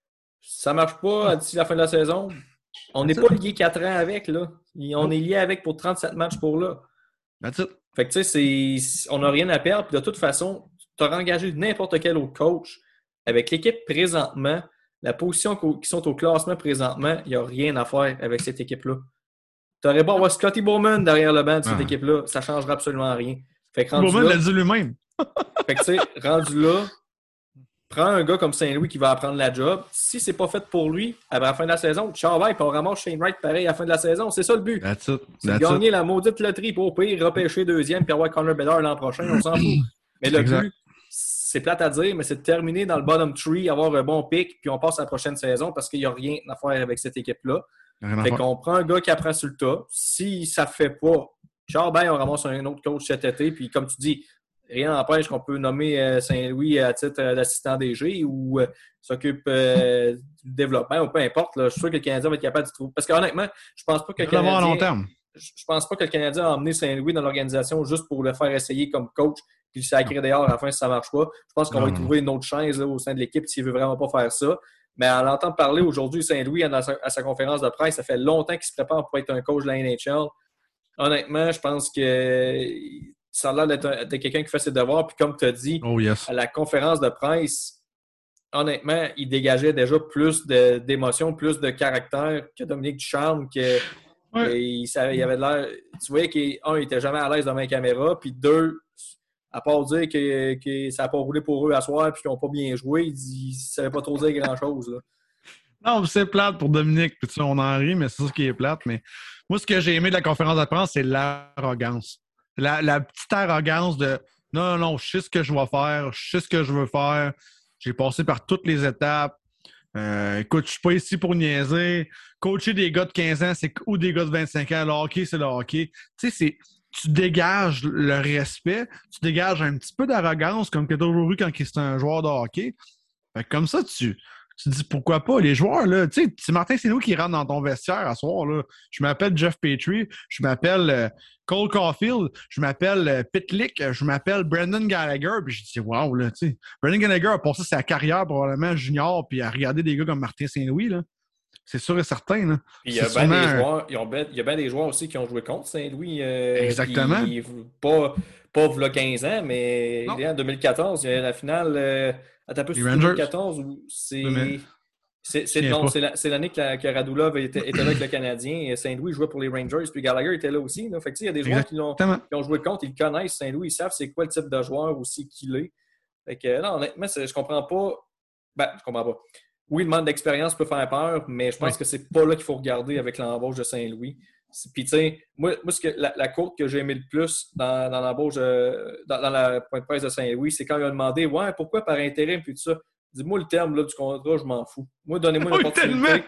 Ça marche pas d'ici la fin de la saison. On n'est pas lié quatre ans avec, là. On est lié avec pour trente-sept matchs pour là. That's it. Fait que tu sais, on n'a rien à perdre. Puis de toute façon, tu auras engagé n'importe quel autre coach. Avec l'équipe présentement, la position qui sont au classement présentement, il n'y a rien à faire avec cette équipe-là. Tu aurais beau avoir Scotty Bowman derrière le banc de cette ah. équipe-là, ça ne changera absolument rien. Fait que Bowman l'a dit lui-même. Fait que tu sais, rendu là, prends un gars comme Saint-Louis qui va apprendre la job. Si c'est pas fait pour lui, à la fin de la saison, Charbel, puis on ramasse Shane Wright pareil à la fin de la saison. C'est ça le but. That's it. C'est That's gagner it. la maudite loterie pour au pire, repêcher deuxième puis avoir Connor Bedard l'an prochain. On s'en fout. Mais le exact. But, c'est plate à dire, mais c'est de terminer dans le bottom three, avoir un bon pick, puis on passe à la prochaine saison parce qu'il n'y a rien à faire avec cette équipe-là. Fait qu'on prend un gars qui apprend sur le tas. Si ça ne fait pas, Charbel, on ramasse un autre coach cet été. Puis comme tu dis, rien n'empêche qu'on peut nommer Saint-Louis à titre d'assistant D G ou euh, s'occupe euh, du développement ou peu importe. Là. Je suis sûr que le Canadien va être capable de trouver. Parce qu'honnêtement, je pense pas que le Canadien. À long terme. Je pense pas que le Canadien a emmené Saint-Louis dans l'organisation juste pour le faire essayer comme coach puis le sacrer dehors à la fin si ça ne marche pas. Je pense qu'on non, va y trouver une autre chaise là, au sein de l'équipe s'il veut vraiment pas faire ça. Mais en l'entendant parler aujourd'hui, Saint-Louis, à sa, à sa conférence de presse, ça fait longtemps qu'il se prépare pour être un coach de la N H L. Honnêtement, je pense que ça a l'air d'être, un, d'être quelqu'un qui fait ses devoirs. Puis comme tu as dit, oh, yes. à la conférence de presse, honnêtement, il dégageait déjà plus de, d'émotions, plus de caractère que Dominique Ducharme. Que, ouais. il, ça, il avait l'air, tu voyais qu'un, il n'était jamais à l'aise devant la caméra. Puis deux, à part dire que, que ça n'a pas roulé pour eux à soir et qu'ils n'ont pas bien joué, il ne savait pas trop dire grand-chose. Là. Non, c'est plate pour Dominique. Puis, tu sais, on en rit, mais c'est ça qui est plate. Mais moi, ce que j'ai aimé de la conférence de presse, c'est l'arrogance. La, la petite arrogance de « Non, non, non, je sais ce que je vais faire. Je sais ce que je veux faire. J'ai passé par toutes les étapes. Euh, écoute, je suis pas ici pour niaiser. Coacher des gars de quinze ans c'est, ou des gars de vingt-cinq ans, le hockey, c'est le hockey. » Tu sais, c'est... Tu dégages le respect, tu dégages un petit peu d'arrogance comme que tu as toujours eu quand c'est un joueur de hockey. Fait que comme ça, tu, tu te dis pourquoi pas. Les joueurs, là, tu sais, c'est Martin Saint-Louis qui rentre dans ton vestiaire à soir. Là. Je m'appelle Jeff Petrie, je m'appelle euh, Cole Caulfield, je m'appelle euh, Pitlick, je m'appelle Brendan Gallagher. Puis je dis, wow, là, tu sais. Brendan Gallagher a passé sa carrière probablement junior puis à regarder des gars comme Martin Saint-Louis, là. C'est sûr et certain. Là. Il y a bien des joueurs, il y a bien des joueurs aussi qui ont joué contre Saint-Louis. Euh, Exactement. Qui, pas, pas il y a quinze ans, mais en deux mille quatorze, il y a la finale. Euh, attends un peu, c'est deux mille quatorze où c'est. Oui, c'est, c'est, non, c'est, la, c'est l'année que, la, que Radulov était, était là avec le Canadien. Saint-Louis jouait pour les Rangers, puis Gallagher était là aussi. Là. Fait que, il y a des joueurs qui, l'ont, qui ont joué contre, ils connaissent Saint-Louis, ils savent c'est quoi le type de joueur aussi qu'il est. Fait que, non, honnêtement, je comprends pas. Ben, je comprends pas. Oui, le manque d'expérience peut faire peur, mais je pense oui. que c'est pas là qu'il faut regarder avec l'embauche de Saint-Louis. Puis, tu sais, moi, moi ce que, la, la courte que j'ai aimé le plus dans, dans l'embauche, euh, dans, dans la point de presse de Saint-Louis, c'est quand il a demandé « Ouais, pourquoi par intérim? » Puis tout ça. Dis-moi le terme là, du contrat, je m'en fous. Moi, donnez-moi une opportunité.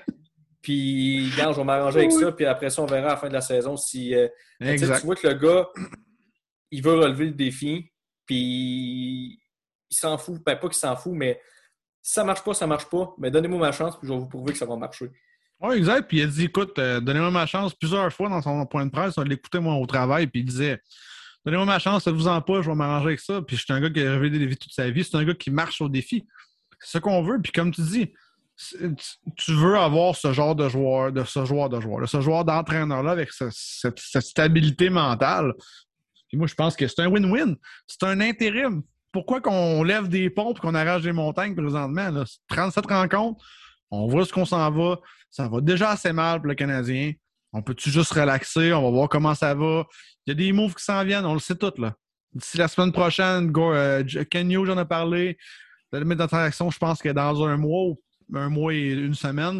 Puis, regarde, je vais m'arranger avec oui. ça. Puis après ça, on verra à la fin de la saison si... Euh, tu vois que le gars, il veut relever le défi. Puis il s'en fout. Ben, pas qu'il s'en fout, mais si ça marche pas, ça marche pas. Mais donnez-moi ma chance, puis je vais vous prouver que ça va marcher. Oui, exact. Puis il a dit, écoute, euh, donnez-moi ma chance plusieurs fois dans son point de presse. On l'écoutait, moi, au travail, puis il disait, donnez-moi ma chance, faites-vous-en pas, je vais m'arranger avec ça. Puis je suis un gars qui a rêvé des défis toute sa vie. C'est un gars qui marche au défi. C'est ce qu'on veut. Puis comme tu dis, tu veux avoir ce genre de joueur, de ce joueur de joueur, de ce joueur d'entraîneur-là avec ce, cette, cette stabilité mentale. Puis moi, je pense que c'est un win-win. C'est un intérim. Pourquoi qu'on lève des ponts et qu'on arrache des montagnes présentement? Là? trente-sept rencontres, on voit ce qu'on s'en va. Ça va déjà assez mal pour le Canadien. On peut-tu juste relaxer? On va voir comment ça va. Il y a des moves qui s'en viennent, on le sait tout. Là. D'ici la semaine prochaine, euh, Kenyo, j'en ai parlé. La limite d'interaction, je pense que dans un mois, un mois et une semaine.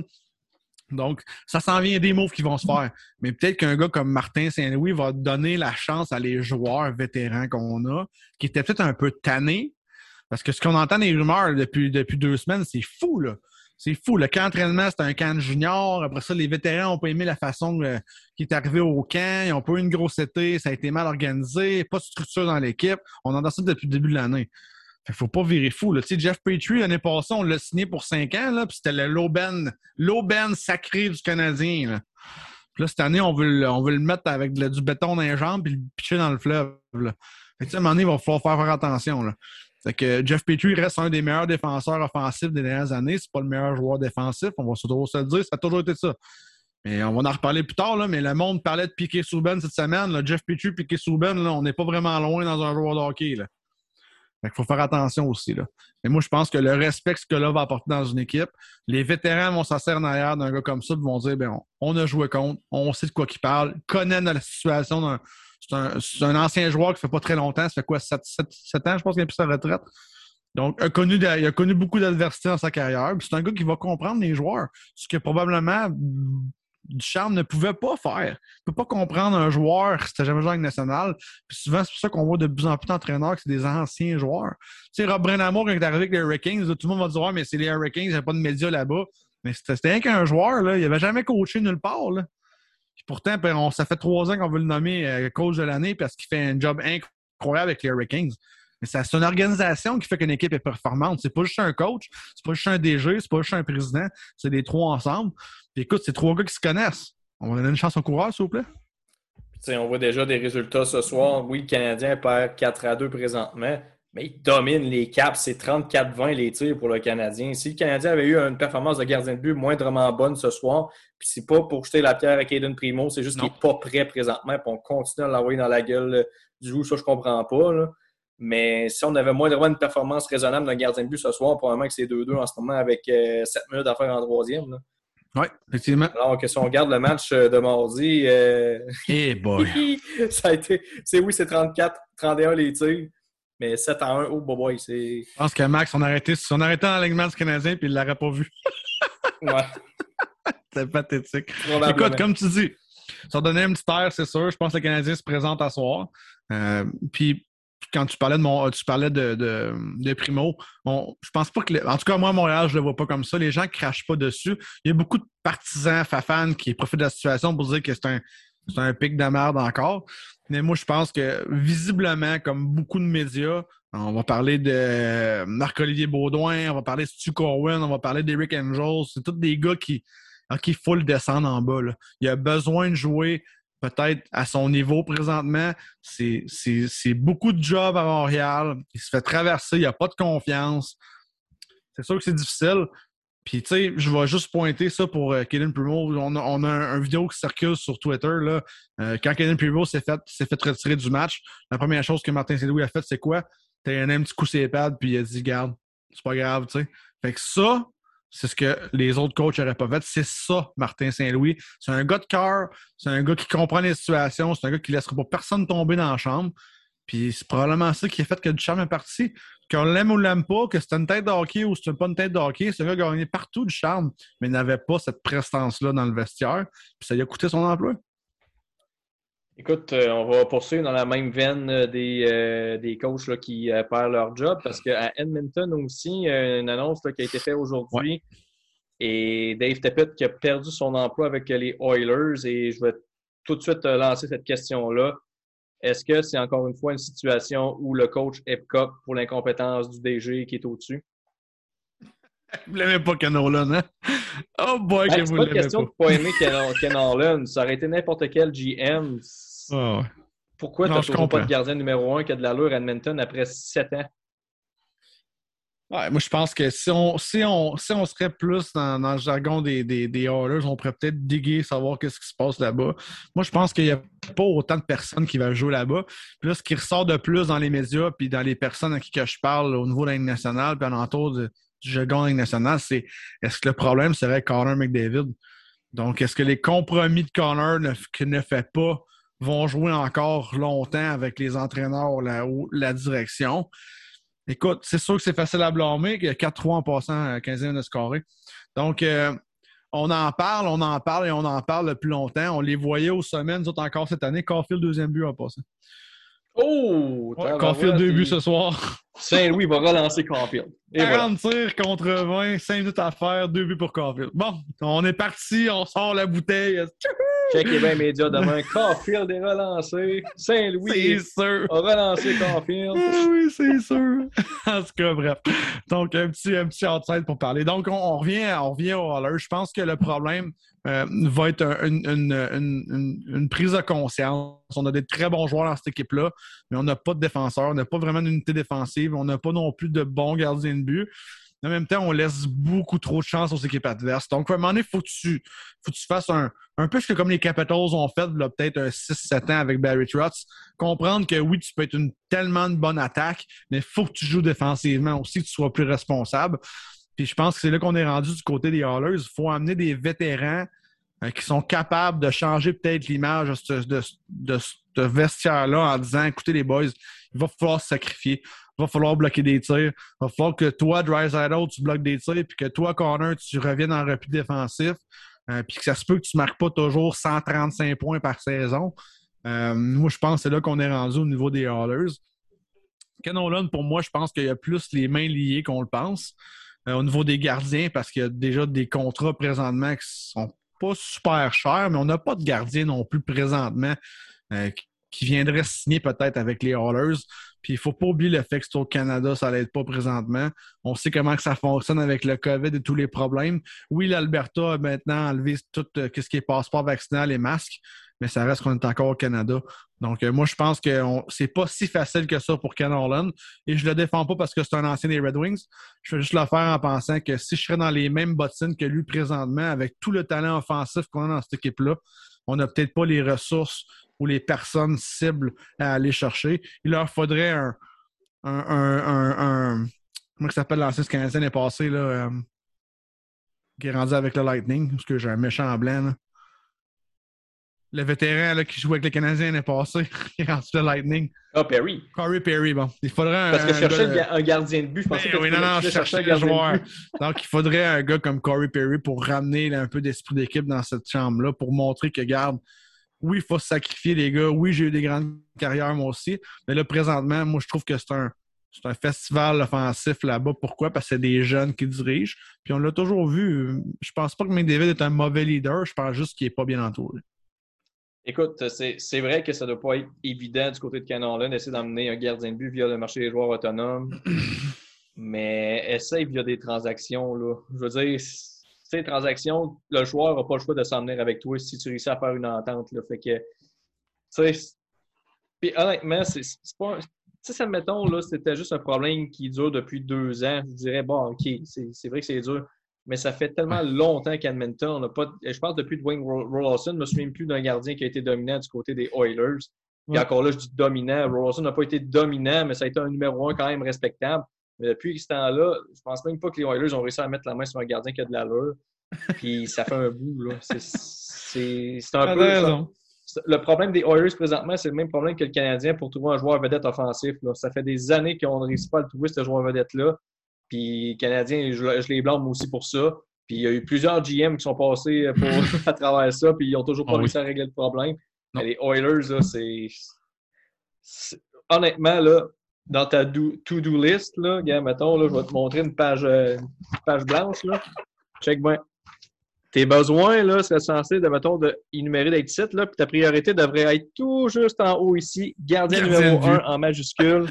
Donc, ça s'en vient des moves qui vont se faire. Mais peut-être qu'un gars comme Martin Saint-Louis va donner la chance à les joueurs vétérans qu'on a, qui étaient peut-être un peu tannés. Parce que ce qu'on entend des rumeurs depuis, depuis deux semaines, c'est fou, là. C'est fou. Le camp d'entraînement, c'était un camp de junior. Après ça, les vétérans n'ont pas aimé la façon euh, qui est arrivé au camp. Ils n'ont pas eu une grosse été. Ça a été mal organisé. Pas de structure dans l'équipe. On entend ça depuis le début de l'année. Fait qu'il faut pas virer fou. Là. Tu sais, Jeff Petrie, l'année passée, on l'a signé pour cinq ans, là, puis c'était le l'aubaine, l'aubaine sacré du Canadien. Là. Puis là, cette année, on veut, le, on veut le mettre avec de, du béton dans les jambes puis le pitcher dans le fleuve. Là. Fait que, à un moment donné, il va falloir faire, faire attention. Là. Fait que Jeff Petrie reste un des meilleurs défenseurs offensifs des dernières années. C'est pas le meilleur joueur défensif. On va toujours se le dire. Ça a toujours été ça. Mais on va en reparler plus tard, là, mais le monde parlait de Piquet Souben cette semaine. Là. Jeff Petrie, Piquet Souben, là, on n'est pas vraiment loin dans un joueur de hockey. Là. Fait qu'il faut faire attention aussi. Là. Mais moi, je pense que le respect que ce gars-là va apporter dans une équipe, les vétérans vont s'asseoir en arrière d'un gars comme ça et vont dire ben, on, on a joué contre, on sait de quoi qu'il parle, connaît la situation d'un. C'est un, c'est un ancien joueur qui fait pas très longtemps, ça fait quoi, sept ans, je pense qu'il a pris sa retraite. Donc, il a connu, il a connu beaucoup d'adversité dans sa carrière. Puis c'est un gars qui va comprendre les joueurs, ce que probablement Ducharme ne pouvait pas faire. Il ne peut pas comprendre un joueur qui n'était jamais joué avec nationale. Puis souvent, c'est pour ça qu'on voit de plus en plus d'entraîneurs qui sont des anciens joueurs. Tu sais, Rob Brindamour, quand il est arrivé avec les Hurricanes, là, tout le monde va dire ouais, mais c'est les Hurricanes, il n'y a pas de médias là-bas. Mais c'était, c'était rien qu'un joueur, là. Il n'avait jamais coaché nulle part. Là. Puis pourtant, on, ça fait trois ans qu'on veut le nommer euh, coach de l'année parce qu'il fait un job incroyable avec les Hurricanes. Mais ça, c'est une organisation qui fait qu'une équipe est performante. C'est pas juste un coach, c'est pas juste un D G, c'est pas juste un président, c'est les trois ensemble. Puis écoute, c'est trois gars qui se connaissent. On va donner une chance au coureur, s'il vous plaît. Puis, on voit déjà des résultats ce soir. Oui, le Canadien perd quatre à deux présentement, mais il domine les caps. C'est trente-quatre vingt les tirs pour le Canadien. Si le Canadien avait eu une performance de gardien de but moindrement bonne ce soir, puis c'est pas pour jeter la pierre à Caden Primo, c'est juste non. qu'il n'est pas prêt présentement, puis on continue à l'envoyer dans la gueule du loup. Ça, je comprends pas, là. Mais si on avait moindrement une performance raisonnable d'un gardien de but ce soir, probablement que c'est deux deux en ce moment avec euh, sept minutes à faire en troisième. Là. Oui, effectivement. Alors que si on regarde le match de mardi, euh... hey boy. ça a été. C'est oui, c'est trente-quatre trente et un les tirs, mais sept à un, oh boy, c'est. Je pense que Max, on arrêtait, on arrêtait dans l'alignement du Canadien puis il ne l'aurait pas vu. Ouais. C'est pathétique. Écoute, comme tu dis, ça donnait un petit air, c'est sûr. Je pense que le Canadien se présente à soir. Euh, puis quand tu parlais de mon, tu parlais de, de, de Primo, on, je pense pas que... Le, en tout cas, moi, à Montréal, je le vois pas comme ça. Les gens crachent pas dessus. Il y a beaucoup de partisans, fafans qui profitent de la situation pour dire que c'est un, c'est un pic de merde encore. Mais moi, je pense que, visiblement, comme beaucoup de médias, on va parler de Marc-Olivier Baudouin, on va parler de Stu Corwin, on va parler d'Eric Angels. C'est tous des gars qui, qui faut le descendre en bas. Là. Il a besoin de jouer peut-être à son niveau présentement. C'est, c'est, c'est beaucoup de jobs à Montréal. Il se fait traverser, il n'a pas de confiance. C'est sûr que c'est difficile. Puis, tu sais, je vais juste pointer ça pour euh, Caden Primo. On a, on a un, un vidéo qui circule sur Twitter. Là. Euh, quand Caden Primo s'est fait, s'est fait retirer du match, la première chose que Martin Saint-Louis a fait, c'est quoi? T'as un, un petit coup sur les pads, puis il a dit, garde, c'est pas grave, tu sais. Fait que ça, c'est ce que les autres coachs n'auraient pas fait. C'est ça, Martin Saint-Louis. C'est un gars de cœur, c'est un gars qui comprend les situations, c'est un gars qui ne laissera pas personne tomber dans la chambre. Puis c'est probablement ça qui a fait que Ducharme est parti. Qu'on l'aime ou l'aime pas, que c'était une tête de hockey ou c'était pas une tête de hockey, c'est un gars qui a gagné partout Ducharme, mais n'avait pas cette prestance-là dans le vestiaire. Puis ça lui a coûté son emploi. Écoute, euh, on va poursuivre dans la même veine des, euh, des coachs là, qui euh, perdent leur job parce qu'à Edmonton aussi, il y a une annonce là, qui a été faite aujourd'hui. Ouais. Et Dave Tippett qui a perdu son emploi avec les Oilers. Et je vais tout de suite lancer cette question-là. Est-ce que c'est encore une fois une situation où le coach est cop pour l'incompétence du D G qui est au-dessus? Vous l'aimez pas, Ken Nolan, hein? Oh boy, Ben, que c'est vous pas une l'aimez question pas. de pas aimer Ken, Ken Nolan. Ça aurait été n'importe quel G M. Oh, ouais. Pourquoi tu Non, n'as je toujours pas comprends. de gardien numéro un qui a de l'allure à Edmonton après sept ans? Ouais, moi, je pense que si on, si on, si on serait plus dans, dans le jargon des, des, des Oilers, on pourrait peut-être diguer, savoir qu'est-ce qui se passe là-bas. Moi, je pense qu'il n'y a pas autant de personnes qui veulent jouer là-bas. Puis là, ce qui ressort de plus dans les médias puis dans les personnes à qui que je parle au niveau de la Ligue nationale puis alentour de, du jargon de la Ligue nationale, c'est est-ce que le problème serait Connor McDavid? Donc, est-ce que les compromis de Connor ne, qu'il ne fait pas vont jouer encore longtemps avec les entraîneurs, la, la direction? Écoute, c'est sûr que c'est facile à blâmer, qu'il y a quatre trois en passant à quinzième de scorer. Donc, euh, on en parle, on en parle et on en parle depuis longtemps. On les voyait aux semaines, nous autres encore cette année. Caulfield, deuxième but en passant. Oh! Ouais, Caulfield, deux buts ce soir. Saint-Louis va relancer Caulfield. Et quarante voilà. tirs contre vingt, cinq minutes à faire, deux buts pour Caulfield. Bon, on est parti, on sort la bouteille. Check est bien média demain. Caulfield est relancé. Saint-Louis sûr. a relancé Caulfield. Ah oui, c'est sûr. En tout cas, bref. Donc, un petit, un petit outside pour parler. Donc, on, on revient, on revient au Haller. Je pense que le problème euh, va être une, une, une, une, une prise de conscience. On a des très bons joueurs dans cette équipe-là, mais on n'a pas de défenseurs. On n'a pas vraiment d'unité défensive. On n'a pas non plus de bons gardiens de but. En même temps, on laisse beaucoup trop de chance aux équipes adverses. Donc, à un moment donné, il faut que tu, faut que tu fasses un, un peu ce que comme les Capitals ont fait, là, peut-être un six sept ans avec Barry Trotz. Comprendre que oui, tu peux être une tellement de bonne attaque, mais il faut que tu joues défensivement aussi, que tu sois plus responsable. Puis je pense que c'est là qu'on est rendu du côté des Oilers. Il faut amener des vétérans euh, qui sont capables de changer peut-être l'image de ce, de, de ce vestiaire-là en disant, écoutez les boys, il va falloir se sacrifier. Il va falloir bloquer des tirs. Il va falloir que toi, Draisaitl, tu bloques des tirs, puis que toi, Connor, tu reviennes en repli défensif. Euh, puis que ça se peut que tu ne marques pas toujours cent trente-cinq points par saison. Euh, moi, je pense que c'est là qu'on est rendu au niveau des Oilers. Ken Nolan, pour moi, je pense qu'il y a plus les mains liées qu'on le pense. Euh, au niveau des gardiens, parce qu'il y a déjà des contrats présentement qui sont pas super chers, mais on n'a pas de gardien non plus présentement euh, qui viendrait signer peut-être avec les Oilers. Puis il ne faut pas oublier le fait que c'est au Canada, ça l'aide pas présentement. On sait comment que ça fonctionne avec le COVID et tous les problèmes. Oui, l'Alberta a maintenant enlevé tout euh, ce qui est passeport vaccinal et masque, mais ça reste qu'on est encore au Canada. Donc, euh, moi, je pense que on, c'est pas si facile que ça pour Ken Nolan. Et je le défends pas parce que c'est un ancien des Red Wings. Je vais juste le faire en pensant que si je serais dans les mêmes bottines que lui présentement, avec tout le talent offensif qu'on a dans cette équipe-là, on n'a peut-être pas les ressources ou les personnes cibles à aller chercher. Il leur faudrait un... un, un, un, un comment ça s'appelle l'ancien Canadien est passé, là, euh, qui est rendu avec le Lightning, parce que j'ai un méchant blanc, là. Le vétéran là, qui joue avec les Canadiens l'année passée, qui est rendu le Lightning. Ah, Perry. Corey Perry, bon. Il faudrait un. Parce que je cherchais un, gars... un gardien de but. Je pensais ben, que oui, tu non, non, je cherchais un joueur. Donc, il faudrait un gars comme Corey Perry pour ramener là, un peu d'esprit d'équipe dans cette chambre-là, pour montrer que, garde, oui, il faut se sacrifier, les gars. Oui, j'ai eu des grandes carrières, moi aussi. Mais là, présentement, moi, je trouve que c'est un, c'est un festival offensif là-bas. Pourquoi? Parce que c'est des jeunes qui dirigent. Puis on l'a toujours vu. Je pense pas que McDavid est un mauvais leader. Je pense juste qu'il n'est pas bien entouré. Écoute, c'est, c'est vrai que ça ne doit pas être évident du côté de Ken Nolan d'essayer d'emmener un gardien de but via le marché des joueurs autonomes. Mais essaye via des transactions. Là. Je veux dire, ces transactions, le joueur n'a pas le choix de s'en venir avec toi si tu réussis à faire une entente. Là. Fait que, tu sais, puis honnêtement, c'est, c'est pas. Tu sais, admettons, là, c'était juste un problème qui dure depuis deux ans. Je dirais, bon, OK, c'est, c'est vrai que c'est dur. Mais ça fait tellement Ouais. longtemps qu'Edmonton, on n'a pas. Je pense depuis Dwayne Roloson, je ne me souviens plus d'un gardien qui a été dominant du côté des Oilers. Ouais. Et encore là, je dis dominant. Roloson n'a pas été dominant, mais ça a été un numéro un quand même respectable. Mais depuis ce temps-là, je pense même pas que les Oilers ont réussi à mettre la main sur un gardien qui a de l'allure. Puis ça fait un bout, là. C'est, c'est, c'est un T'as peu. raison. Ça, le problème des Oilers présentement, c'est le même problème que le Canadien pour trouver un joueur vedette offensif. Là. Ça fait des années qu'on ne réussit pas à le trouver, ce joueur vedette-là. Puis les Canadiens, je, je les blâme aussi pour ça. Puis il y a eu plusieurs G M qui sont passés pour, à travers ça, puis ils n'ont toujours pas oh, réussi oui. à régler le problème. Non. Mais les Oilers, là, c'est, c'est. Honnêtement, là, dans ta do, to-do list, là, gars, mettons, là, je vais te montrer une page, euh, une page blanche. Là. Check bien. tes besoins, là, seraient censés, de, mettons, de énumérer d'être site, là, puis ta priorité devrait être tout juste en haut ici, gardien, Gardien numéro de un but. en majuscule,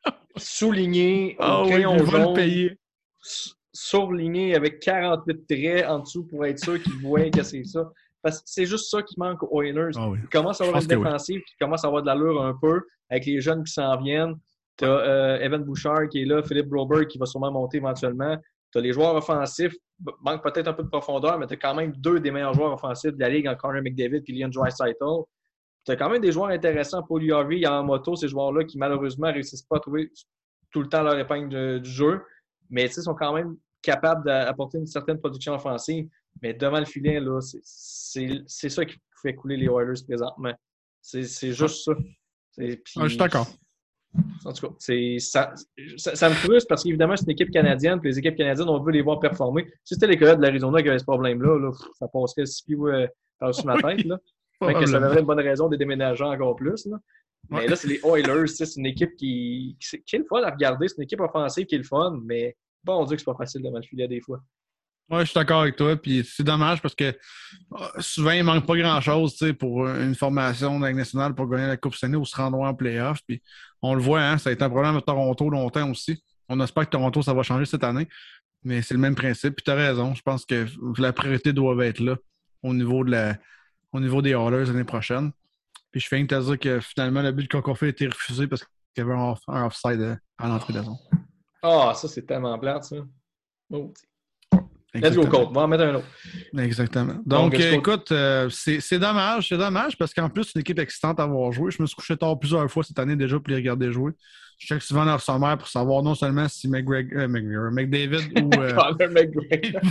souligné au Ah oui, crayon il va le jaune, payer. s- surligné avec quarante-huit traits en dessous pour être sûr qu'ils voient que c'est ça. Parce que c'est juste ça qui manque aux Oilers. Ah oui. Ils commencent à Je avoir pense une que oui. défensive qui commence à avoir de l'allure un peu avec les jeunes qui s'en viennent. Tu as euh, Evan Bouchard qui est là, Philippe Broberg qui va sûrement monter éventuellement. Tu as les joueurs offensifs, manque peut-être un peu de profondeur, mais tu as quand même deux des meilleurs joueurs offensifs de la Ligue en Connor McDavid et Leon Draisaitl. Tu as quand même des joueurs intéressants, Paul Harvey, Yamamoto, ces joueurs-là qui malheureusement ne réussissent pas à trouver tout le temps leur épingle de, du jeu, mais ils sont quand même capables d'apporter une certaine production offensive. Mais devant le filet, là, c'est ça qui fait couler les Oilers présentement. C'est juste ça. Puis, ah, je suis d'accord. En tout cas, ça, ça, ça me frustre parce qu'évidemment, c'est une équipe canadienne, puis les équipes canadiennes, on veut les voir performer. Si c'était les Coyotes de l'Arizona qui avaient ce problème-là, là, ça passerait six pieds euh, par-dessus ma tête. Là. Fait que ça donnerait une bonne raison de déménager encore plus. Là. Mais ouais. Là, c'est les Oilers. C'est une équipe qui, qui, qui est le fun à regarder. C'est une équipe offensive qui est le fun, mais bon, on dit que c'est pas facile devant le filet des fois. Oui, je suis d'accord avec toi. Puis c'est dommage parce que souvent, il manque pas grand-chose pour une formation de la Ligue nationale pour gagner la Coupe Stanley ou se rendre en playoff. Puis on le voit, hein, ça a été un problème à Toronto longtemps aussi. On espère que Toronto, ça va changer cette année. Mais c'est le même principe. Puis tu as raison. Je pense que la priorité doit être là au niveau, de la, au niveau des Oilers l'année prochaine. Puis je fais une te dire que finalement, le but de Concorfait a été refusé parce qu'il y avait un, off, un offside à l'entrée de la zone. Ah, oh, ça, c'est tellement plate, ça. Oh. Let's go, Colt. On va en mettre un autre. Exactement. Donc, Donc euh, écoute, euh, c'est dommage. C'est dommage parce qu'en plus, c'est une équipe excitante à avoir joué. Je me suis couché tard plusieurs fois cette année déjà pour les regarder jouer. Je check souvent leur sommaire pour savoir non seulement si McGregor, euh, McGregor McDavid ou. Euh... Conor McGregor.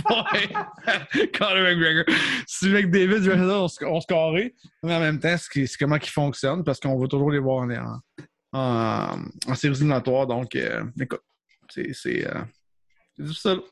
Conor McGregor. Si McDavid, je vais dire, on, on se carré. Mais en même temps, c'est comment ils fonctionnent parce qu'on va toujours les voir en, en, en, en séries éliminatoires. Donc, euh, écoute, c'est euh, difficile.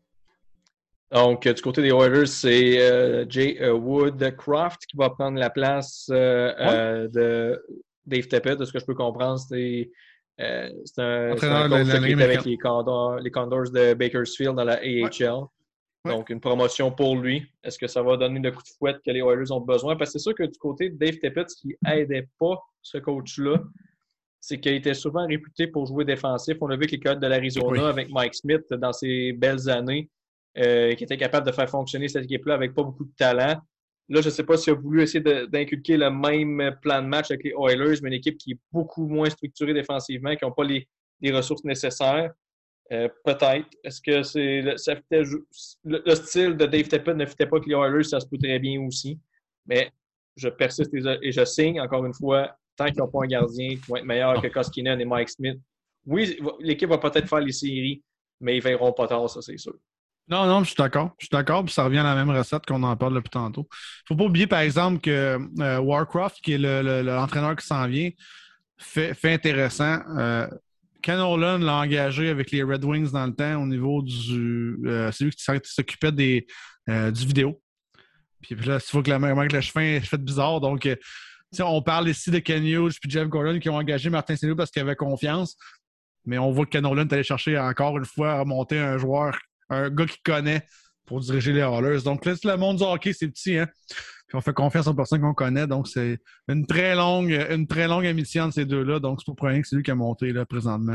Donc, du côté des Oilers, c'est euh, Jay euh, Woodcroft qui va prendre la place euh, ouais. euh, de Dave Tippett. De ce que je peux comprendre, c'est euh, un, un coach de qui était avec les Condors, les Condors de Bakersfield dans la A H L. Ouais. Ouais. Donc, une promotion pour lui. Est-ce que ça va donner le coup de fouet que les Oilers ont besoin? Parce que c'est sûr que du côté de Dave Tippett, ce qui n'aidait pas ce coach-là, c'est qu'il était souvent réputé pour jouer défensif. On a vu que les Coyotes de l'Arizona oui. avec Mike Smith dans ses belles années. Euh, qui était capable de faire fonctionner cette équipe-là avec pas beaucoup de talent. Là, je ne sais pas s'il a voulu essayer d'inculquer le même plan de match avec les Oilers, mais une équipe qui est beaucoup moins structurée défensivement, qui n'a pas les, les ressources nécessaires. Euh, Peut-être. Est-ce que c'est le, ça fitait, le, le style de Dave Tippett ne fitait pas avec les Oilers, ça se peut très bien aussi. Mais je persiste et je, et je signe, encore une fois, tant qu'ils n'ont pas un gardien qui va être meilleur oh. que Koskinen et Mike Smith. Oui, l'équipe va peut-être faire les séries, mais ils ne verront pas tard, ça, c'est sûr. Non, non, je suis d'accord. Je suis d'accord, puis ça revient à la même recette qu'on en parle depuis tantôt. Il ne faut pas oublier, par exemple, que euh, Warcroft, qui est l'entraîneur le, le, qui s'en vient, fait, fait intéressant. Euh, Ken Nolan l'a engagé avec les Red Wings dans le temps au niveau du... Euh, c'est lui qui s'occupait des euh, du vidéo. Puis là, il faut que la que le chemin est fait bizarre. Donc, euh, on parle ici de Ken Hughes puis Jeff Gordon qui ont engagé Martin Saint-Louis parce qu'il avait confiance. Mais on voit que Ken Nolan est allé chercher encore une fois à remonter un joueur... un gars qui connaît pour diriger les Oilers. Donc, là, le monde du hockey, c'est petit, hein? Puis on fait confiance aux personnes qu'on connaît. Donc, c'est une très longue, une très longue amitié entre ces deux-là. Donc, c'est pas pour rien que c'est lui qui a monté, là, présentement.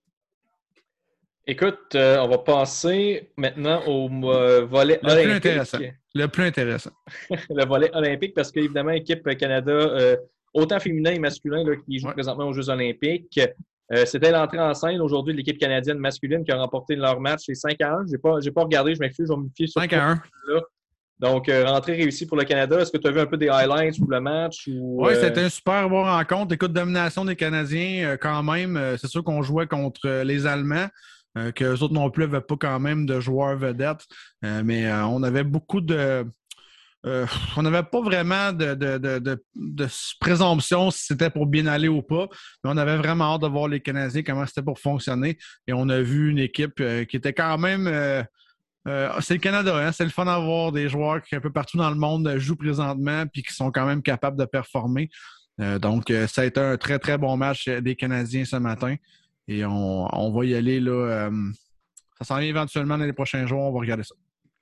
Écoute, euh, on va passer maintenant au euh, volet le olympique. Plus intéressant. Le plus intéressant. Le volet olympique, parce qu'évidemment, l'équipe Canada, euh, autant féminin et masculin, là, qui joue ouais. présentement aux Jeux olympiques, Euh, c'était l'entrée en scène aujourd'hui de l'équipe canadienne masculine qui a remporté leur match. C'est cinq à un. Je n'ai pas, pas regardé, je m'excuse, je vais me fier sur cinq à un. Là. Donc, euh, rentrée réussie pour le Canada. Est-ce que tu as vu un peu des highlights sur le match? Ou, oui, euh... c'était une super bonne rencontre. Écoute, domination des Canadiens euh, quand même. Euh, c'est sûr qu'on jouait contre euh, les Allemands, euh, qu'eux autres non plus n'avaient pas quand même de joueurs vedettes. Euh, mais euh, on avait beaucoup de... Euh, on n'avait pas vraiment de, de, de, de, de présomption si c'était pour bien aller ou pas, mais on avait vraiment hâte de voir les Canadiens, comment c'était pour fonctionner. Et on a vu une équipe euh, qui était quand même... Euh, euh, c'est le Canada, hein? C'est le fun d'avoir des joueurs qui un peu partout dans le monde jouent présentement puis qui sont quand même capables de performer. Euh, donc, euh, ça a été un très, très bon match des Canadiens ce matin. Et on, on va y aller, là. Euh, ça s'en vient éventuellement dans les prochains jours, on va regarder ça.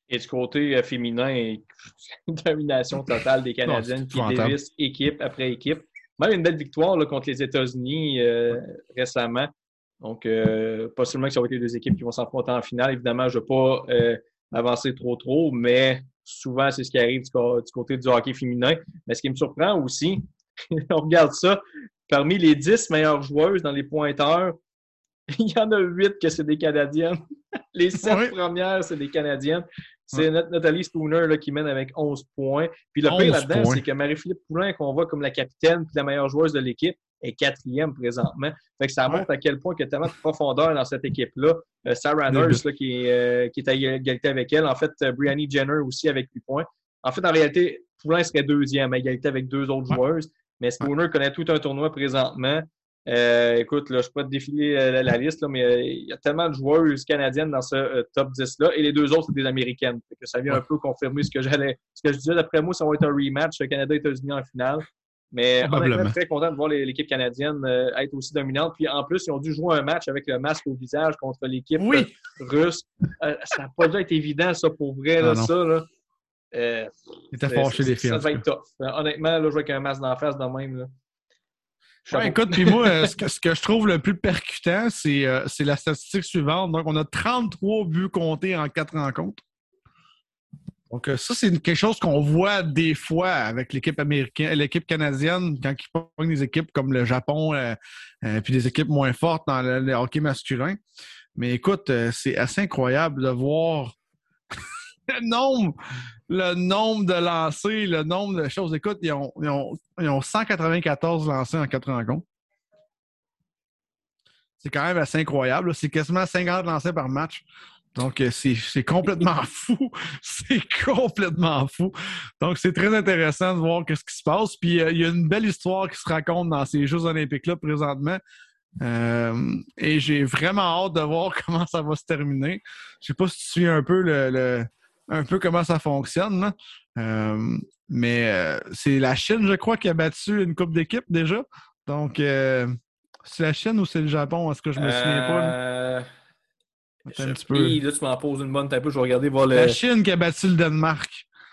Et du côté euh, féminin, une domination totale des Canadiennes qui dévissent équipe après équipe. Même une belle victoire là, contre les États-Unis euh, récemment. Donc, euh, pas seulement que ça va être les deux équipes qui vont s'affronter en finale. Évidemment, je ne veux pas euh, avancer trop trop, mais souvent, c'est ce qui arrive du, du côté du hockey féminin. Mais ce qui me surprend aussi, on regarde ça, parmi les dix meilleures joueuses dans les pointeurs, il y en a huit que c'est des Canadiennes. Les sept oui. premières, c'est des Canadiennes. C'est ouais. Nathalie Spooner là, qui mène avec onze points. Puis le pire là-dedans, points. c'est que Marie-Philippe Poulin, qu'on voit comme la capitaine et la meilleure joueuse de l'équipe, est quatrième présentement. Fait que ça montre ouais. à quel point il y a tellement de profondeur dans cette équipe-là. Euh, Sarah Nurse, là, qui, est, euh, qui est à égalité avec elle. En fait, euh, Brianny Jenner aussi avec huit points. En fait, en réalité, Poulin serait deuxième à égalité avec deux autres ouais. joueuses. Mais Spooner ouais. connaît tout un tournoi présentement. Euh, écoute, là, je ne peux pas te défiler euh, la liste, là, mais euh, il y a tellement de joueuses canadiennes dans ce euh, top dix-là, et les deux autres, c'est des Américaines. Fait que ça vient ouais. un peu confirmer ce que j'allais. Ce que je disais, d'après moi, ça va être un rematch Canada-États-Unis en finale. Mais honnêtement, très content de voir les, l'équipe canadienne euh, être aussi dominante. Puis en plus, ils ont dû jouer un match avec le masque au visage contre l'équipe oui. euh, russe. Euh, ça n'a pas dû être évident, ça, pour vrai, là, ça. Là. Euh, il était fâché les filles. Ça va être tough. Honnêtement, là, jouer avec un masque d'en face de même, là. Ouais, écoute, puis moi, euh, ce, que, ce que je trouve le plus percutant, c'est, euh, c'est la statistique suivante. Donc, on a trente-trois buts comptés en quatre rencontres. Donc, euh, ça, c'est quelque chose qu'on voit des fois avec l'équipe américaine, l'équipe canadienne, quand ils prennent des équipes comme le Japon, euh, euh, puis des équipes moins fortes dans le, le hockey masculin. Mais écoute, euh, c'est assez incroyable de voir le nombre, le nombre de lancers, le nombre de choses. Écoute, ils ont, ils ont, ils ont cent quatre-vingt-quatorze lancés en quatre rencontres. C'est quand même assez incroyable. Là. C'est quasiment cinquante lancés par match. Donc, c'est, c'est complètement fou. C'est complètement fou. Donc, c'est très intéressant de voir ce qui se passe. Puis, euh, il y a une belle histoire qui se raconte dans ces Jeux olympiques-là présentement. Euh, et j'ai vraiment hâte de voir comment ça va se terminer. Je sais pas si tu suis un peu le... le un peu comment ça fonctionne. Là. Euh, mais euh, c'est la Chine, je crois, qui a battu une coupe d'équipe déjà. Donc, euh, c'est la Chine ou c'est le Japon? Est-ce que je me souviens pas? Là? Je... Un petit peu. Et là, tu m'en poses une bonne tape. Je vais regarder voir le... La Chine qui a battu le Danemark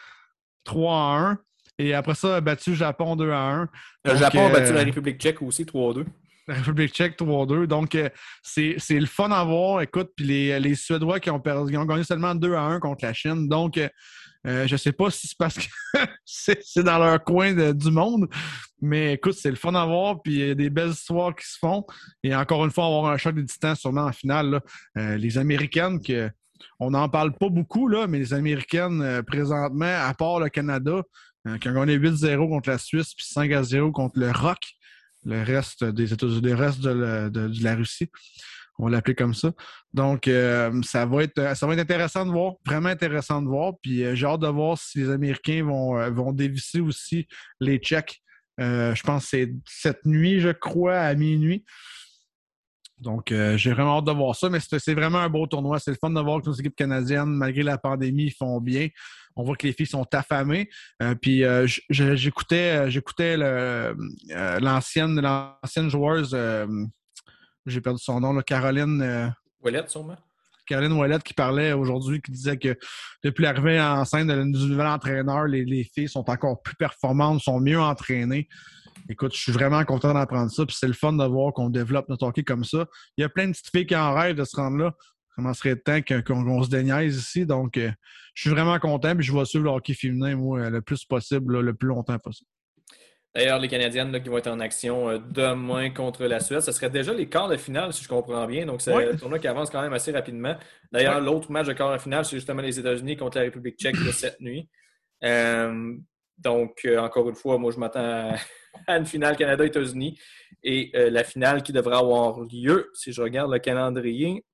trois à un. Et après ça, a battu le Japon deux à un. Le Donc, Japon a battu euh... la République tchèque aussi trois à deux. La République tchèque trois à deux. Donc, euh, c'est, c'est le fun à voir. Écoute, puis les, les Suédois qui ont, perdu, qui ont gagné seulement deux à un contre la Chine. Donc, euh, je ne sais pas si c'est parce que c'est, c'est dans leur coin de, du monde. Mais écoute, c'est le fun à voir. Puis il y a des belles histoires qui se font. Et encore une fois, on va avoir un choc des titans sûrement en finale. Là. Euh, les Américaines, que, on n'en parle pas beaucoup, là, mais les Américaines, euh, présentement, à part le Canada, euh, qui ont gagné huit zéro contre la Suisse puis cinq à zéro contre le Rock. Le reste des États-Unis, le reste de la, de, de la Russie. On va l'appeler comme ça. Donc, euh, ça va être ça va être intéressant de voir, vraiment intéressant de voir. Puis euh, j'ai hâte de voir si les Américains vont, euh, vont dévisser aussi les Tchèques. Euh, je pense que c'est cette nuit, je crois, à minuit. Donc, euh, j'ai vraiment hâte de voir ça, mais c'est, c'est vraiment un beau tournoi. C'est le fun de voir que nos équipes canadiennes, malgré la pandémie, font bien. On voit que les filles sont affamées. Euh, puis, euh, j'écoutais, j'écoutais le, euh, l'ancienne, l'ancienne joueuse, euh, j'ai perdu son nom, là, Caroline... Euh, Ouellette, sûrement. Caroline Ouellette qui parlait aujourd'hui, qui disait que depuis l'arrivée enceinte du nouvel entraîneur, les, les filles sont encore plus performantes, sont mieux entraînées. Écoute, je suis vraiment content d'apprendre ça, puis c'est le fun de voir qu'on développe notre hockey comme ça. Il y a plein de petites filles qui en rêvent de se rendre là. Comment serait le temps qu'on, qu'on se déniaise ici? Donc, euh, je suis vraiment content, puis je vais suivre le hockey féminin, moi, le plus possible, là, le plus longtemps possible. D'ailleurs, les Canadiennes là, qui vont être en action euh, demain contre la Suède, ce serait déjà les quarts de finale, si je comprends bien. Donc, c'est ouais. un tournoi qui avance quand même assez rapidement. D'ailleurs, ouais. l'autre match de quart de finale, c'est justement les États-Unis contre la République tchèque de cette nuit. Euh, donc, euh, encore une fois, moi, je m'attends à, à une finale Canada-États-Unis et euh, la finale qui devra avoir lieu, si je regarde le calendrier.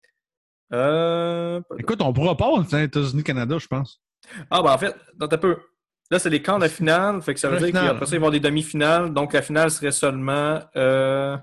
Euh... Écoute, on pourra pas avoir États-Unis-Canada, je pense. Ah, ben en fait, dans un peu. Là, c'est les quarts de finale. Fait que ça veut dire qu'après ça, ils vont avoir des demi-finales. Donc, la finale serait seulement... Euh,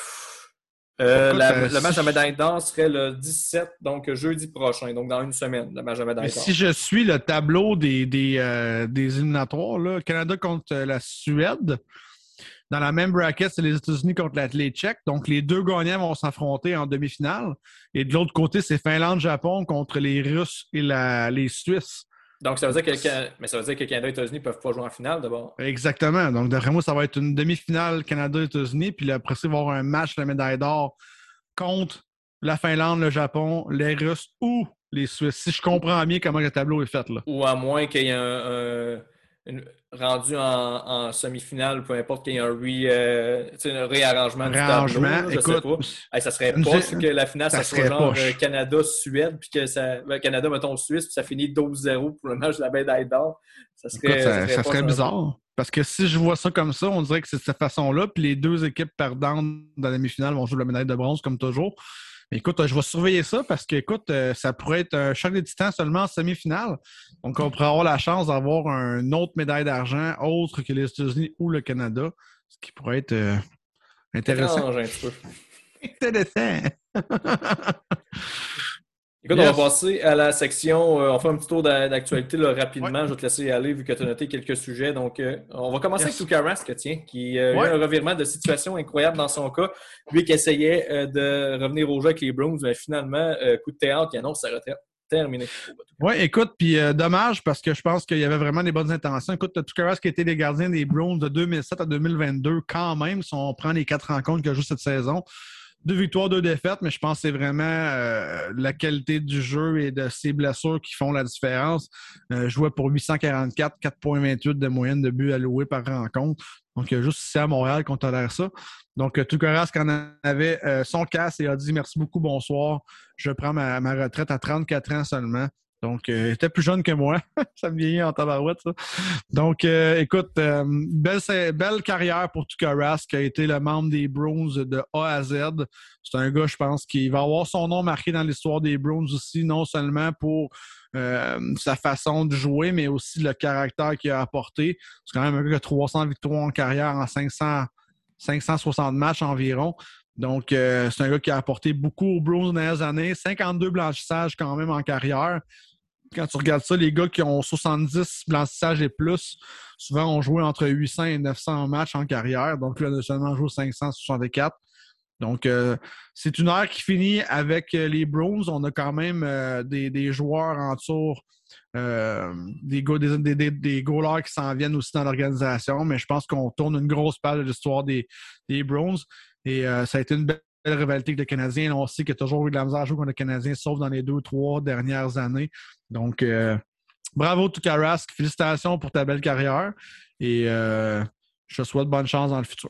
euh, Écoute, la, euh, le match si de médaille d'or serait le dix-sept, donc jeudi prochain. Donc, dans une semaine, le match de médaille d'or. Si je suis le tableau des, des, euh, des éliminatoires, là, Canada contre la Suède, Dans la même bracket, c'est les États-Unis contre la- les Tchèques. Donc, les deux gagnants vont s'affronter en demi-finale. Et de l'autre côté, c'est Finlande-Japon contre les Russes et la- les Suisses. Donc, ça veut dire que, le- mais ça veut dire que Canada et États-Unis ne peuvent pas jouer en finale d'abord. Exactement. Donc, d'après moi, ça va être une demi-finale Canada-États-Unis. Puis là, après ça, il va y avoir un match, la médaille d'or, contre la Finlande, le Japon, les Russes ou les Suisses. Si je comprends bien comment le tableau est fait, là. Ou à moins qu'il y ait un, un- une- rendu en, en semi-finale, peu importe qu'il y ait un, re- euh, tu sais, un réarrangement du tableau, Réarrangement, là, je sais écoute, pas. Hey, ça serait ça nous poche est- que la finale, ça ça soit serait genre euh, poche. Canada-Suède, puis que ça. ben, Canada, mettons, Suisse, puis ça finit douze zéro pour le match de la médaille d'or. Ça Écoute, serait, ça ça, serait ça poche serait un peu. bizarre. Parce que si je vois ça comme ça, on dirait que c'est de cette façon-là. Puis les deux équipes perdantes dans la demi-finale vont jouer la médaille de bronze, comme toujours. Mais écoute, je vais surveiller ça parce que, écoute, euh, ça pourrait être un choc des titans seulement en semi-finale. Donc, on pourrait avoir la chance d'avoir une autre médaille d'argent autre que les États-Unis ou le Canada, ce qui pourrait être euh, intéressant. Étrange un petit peu. Intéressant. Écoute, on va Yes. passer à la section. Euh, on fait un petit tour d'a- d'actualité là, rapidement. Ouais. Je vais te laisser aller vu que tu as noté quelques sujets. Donc, euh, on va commencer Yes. avec Tuukka Rask, tiens, qui euh, a Ouais. eu un revirement de situation incroyable dans son cas. Lui qui essayait euh, de revenir au jeu avec les Browns, mais finalement, euh, coup de théâtre, il annonce sa retraite. Terminé. Oui, écoute, puis euh, dommage parce que je pense qu'il y avait vraiment des bonnes intentions. Écoute, Tuukka Rask qui était les gardiens des Browns de deux mille sept à deux mille vingt-deux quand même, si on prend les quatre rencontres qu'il a joué cette saison. Deux victoires, deux défaites, mais je pense que c'est vraiment euh, la qualité du jeu et de ses blessures qui font la différence. Euh, jouait pour huit cent quarante-quatre, quatre virgule vingt-huit de moyenne de buts alloués par rencontre. Donc, il y a juste ici à Montréal qu'on tolère ça. Donc, Tuukka Rask en avait euh, son casse et a dit merci beaucoup, bonsoir. Je prends ma, ma retraite à trente-quatre ans seulement. Donc, euh, il était plus jeune que moi. Ça me vieillit en tabarouette, ça. Donc, euh, écoute, euh, belle, belle carrière pour Tuukka Rask, qui a été le membre des Browns de A à Z. C'est un gars, je pense, qui va avoir son nom marqué dans l'histoire des Browns aussi, non seulement pour euh, sa façon de jouer, mais aussi le caractère qu'il a apporté. C'est quand même un gars qui a trois cents victoires en carrière en cinq cents, cinq cent soixante matchs environ. Donc, euh, c'est un gars qui a apporté beaucoup aux Browns dans les années. cinquante-deux blanchissages quand même en carrière. Quand tu regardes ça, les gars qui ont soixante-dix blanchissages et plus, souvent ont joué entre huit cents et neuf cents matchs en carrière. Donc, lui, il a seulement joué cinq cent soixante-quatre. Donc, euh, c'est une ère qui finit avec les Browns. On a quand même euh, des, des joueurs en tour, euh, des, go- des, des, des, des goalers qui s'en viennent aussi dans l'organisation. Mais je pense qu'on tourne une grosse page de l'histoire des, des Browns. Et euh, ça a été une belle rivalité avec le Canadien. On sait qu'il y a toujours eu de la misère à jouer contre le Canadien, sauf dans les deux, trois dernières années. Donc, euh, bravo Tuukka Rask. Félicitations pour ta belle carrière. Et euh, je te souhaite bonne chance dans le futur.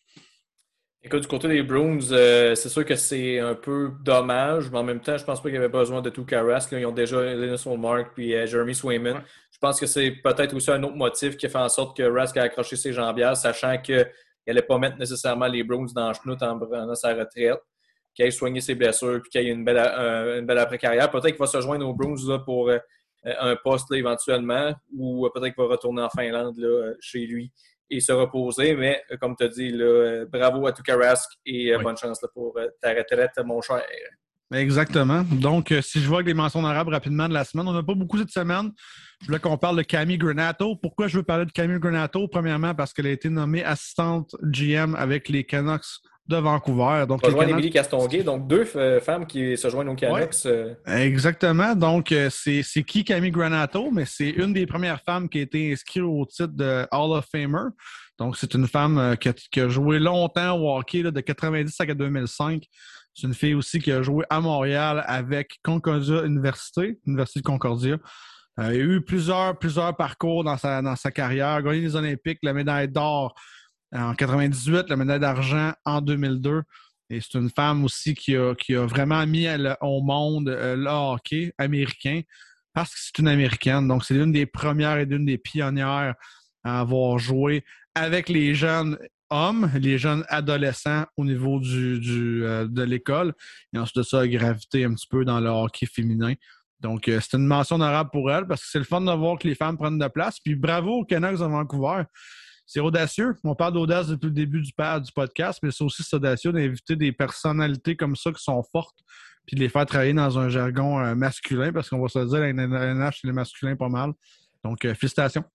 Écoute, du côté des Bruins, euh, c'est sûr que c'est un peu dommage, mais en même temps, je pense pas qu'il y avait besoin de Tuukka Rask. Là, ils ont déjà Linus Ullmark puis euh, Jeremy Swayman. Ouais. Je pense que c'est peut-être aussi un autre motif qui a fait en sorte que Rask a accroché ses jambières, sachant qu'il n'allait pas mettre nécessairement les Bruins dans le chenoute en prenant sa retraite, qu'il ait soigné ses blessures puis qu'il ait une belle, euh, une belle après-carrière. Peut-être qu'il va se joindre aux Bruins là, pour euh, un poste là, éventuellement, ou peut-être qu'il va retourner en Finlande là, chez lui et se reposer. Mais comme tu as dit, là, bravo à Tuukka Rask et oui. bonne chance là, pour ta retraite, mon cher. Exactement. Donc, euh, si je vois avec les mentions d'arabe rapidement de la semaine, on n'a pas beaucoup cette semaine. Je voulais qu'on parle de Camille Granato. Pourquoi je veux parler de Camille Granato? Premièrement, parce qu'elle a été nommée assistante G M avec les Canucks de Vancouver. Donc, on va les joindre Canucks... Émilie Castonguay, donc deux euh, femmes qui se joignent aux Canucks. Ouais, exactement. Donc, euh, c'est, c'est qui Camille Granato? Mais c'est une des premières femmes qui a été inscrite au titre de Hall of Famer. Donc, c'est une femme euh, qui, a, qui a joué longtemps au hockey, là, de quatre-vingt-dix à deux mille cinq. C'est une fille aussi qui a joué à Montréal avec Concordia Université, Université de Concordia. Euh, il y a eu plusieurs, plusieurs parcours dans sa, dans sa carrière. Gagné les Olympiques, la médaille d'or en quatre-vingt-dix-huit, la médaille d'argent en deux mille deux. Et c'est une femme aussi qui a, qui a vraiment mis au monde euh, le hockey américain parce que c'est une Américaine. Donc, c'est l'une des premières et l'une des pionnières à avoir joué avec les jeunes hommes, les jeunes adolescents au niveau du, du, euh, de l'école. Et ensuite de ça, a gravité un petit peu dans le hockey féminin. Donc, euh, c'est une mention honorable pour elle parce que c'est le fun de voir que les femmes prennent de place. Puis bravo aux Canucks de Vancouver. C'est audacieux. On parle d'audace depuis le début du, du podcast, mais c'est aussi audacieux d'inviter des personnalités comme ça qui sont fortes puis de les faire travailler dans un jargon euh, masculin parce qu'on va se le dire, la N H, c'est le masculin pas mal. Donc, euh, félicitations.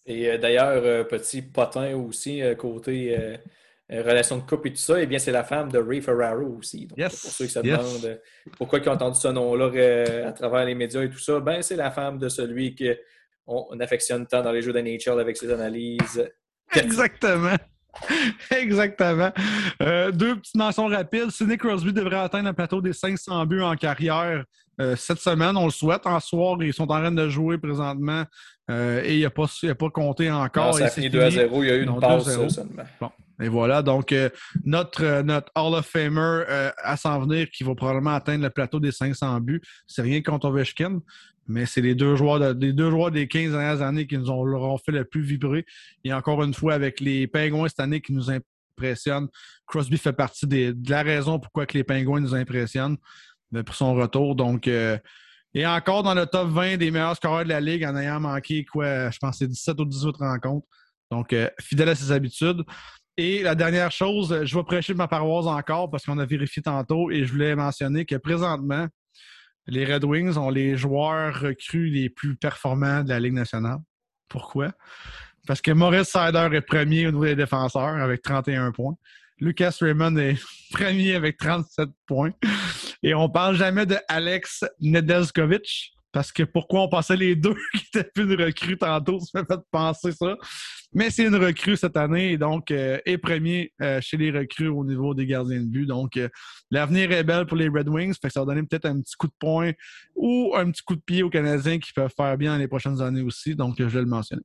Et euh, d'ailleurs, euh, petit potin aussi, euh, côté euh, euh, relation de couple et tout ça, eh bien, c'est la femme de Ray Ferraro aussi. Donc, Yes, pour ceux qui se yes. demandent euh, pourquoi ils ont entendu ce nom-là euh, à travers les médias et tout ça, ben, c'est la femme de celui qu'on on affectionne tant dans les jeux d'N H L avec ses analyses pertinentes. Exactement. Exactement. Euh, deux petites mentions rapides. Sidney Crosby devrait atteindre le plateau des cinq cents buts en carrière euh, cette semaine. On le souhaite. En soir, ils sont en train de jouer présentement euh, et il n'a pas, pas compté encore. Non, ça a fini deux à zéro. Il y a eu une passe seulement. Bon. Et voilà, donc euh, notre, euh, notre Hall of Famer euh, à s'en venir qui va probablement atteindre le plateau des cinq cents buts. C'est rien contre Ovechkin, mais c'est les deux joueurs de, les deux joueurs des quinze dernières années qui nous ont, leur ont fait le plus vibrer. Et encore une fois, avec les Pingouins cette année qui nous impressionnent, Crosby fait partie des, de la raison pourquoi que les Pingouins nous impressionnent pour son retour. Donc, euh, et encore dans le top vingt des meilleurs scoreurs de la Ligue en ayant manqué, quoi, je pense que c'est dix-sept ou dix-huit rencontres. Donc, euh, fidèle à ses habitudes. Et la dernière chose, je vais prêcher de ma paroisse encore parce qu'on a vérifié tantôt et je voulais mentionner que présentement, les Red Wings ont les joueurs recrues les plus performants de la Ligue nationale. Pourquoi? Parce que Maurice Seider est premier au niveau des défenseurs avec trente et un points. Lucas Raymond est premier avec trente-sept points. Et on ne parle jamais de Alex Nedeljkovic parce que pourquoi on pensait les deux qui étaient plus une recrue tantôt, ça m'a fait penser ça. Mais c'est une recrue cette année et donc euh, est premier euh, chez les recrues au niveau des gardiens de but. Donc, euh, l'avenir est belle pour les Red Wings. Fait que ça va donner peut-être un petit coup de poing ou un petit coup de pied aux Canadiens qui peuvent faire bien dans les prochaines années aussi. Donc, euh, je vais le mentionner.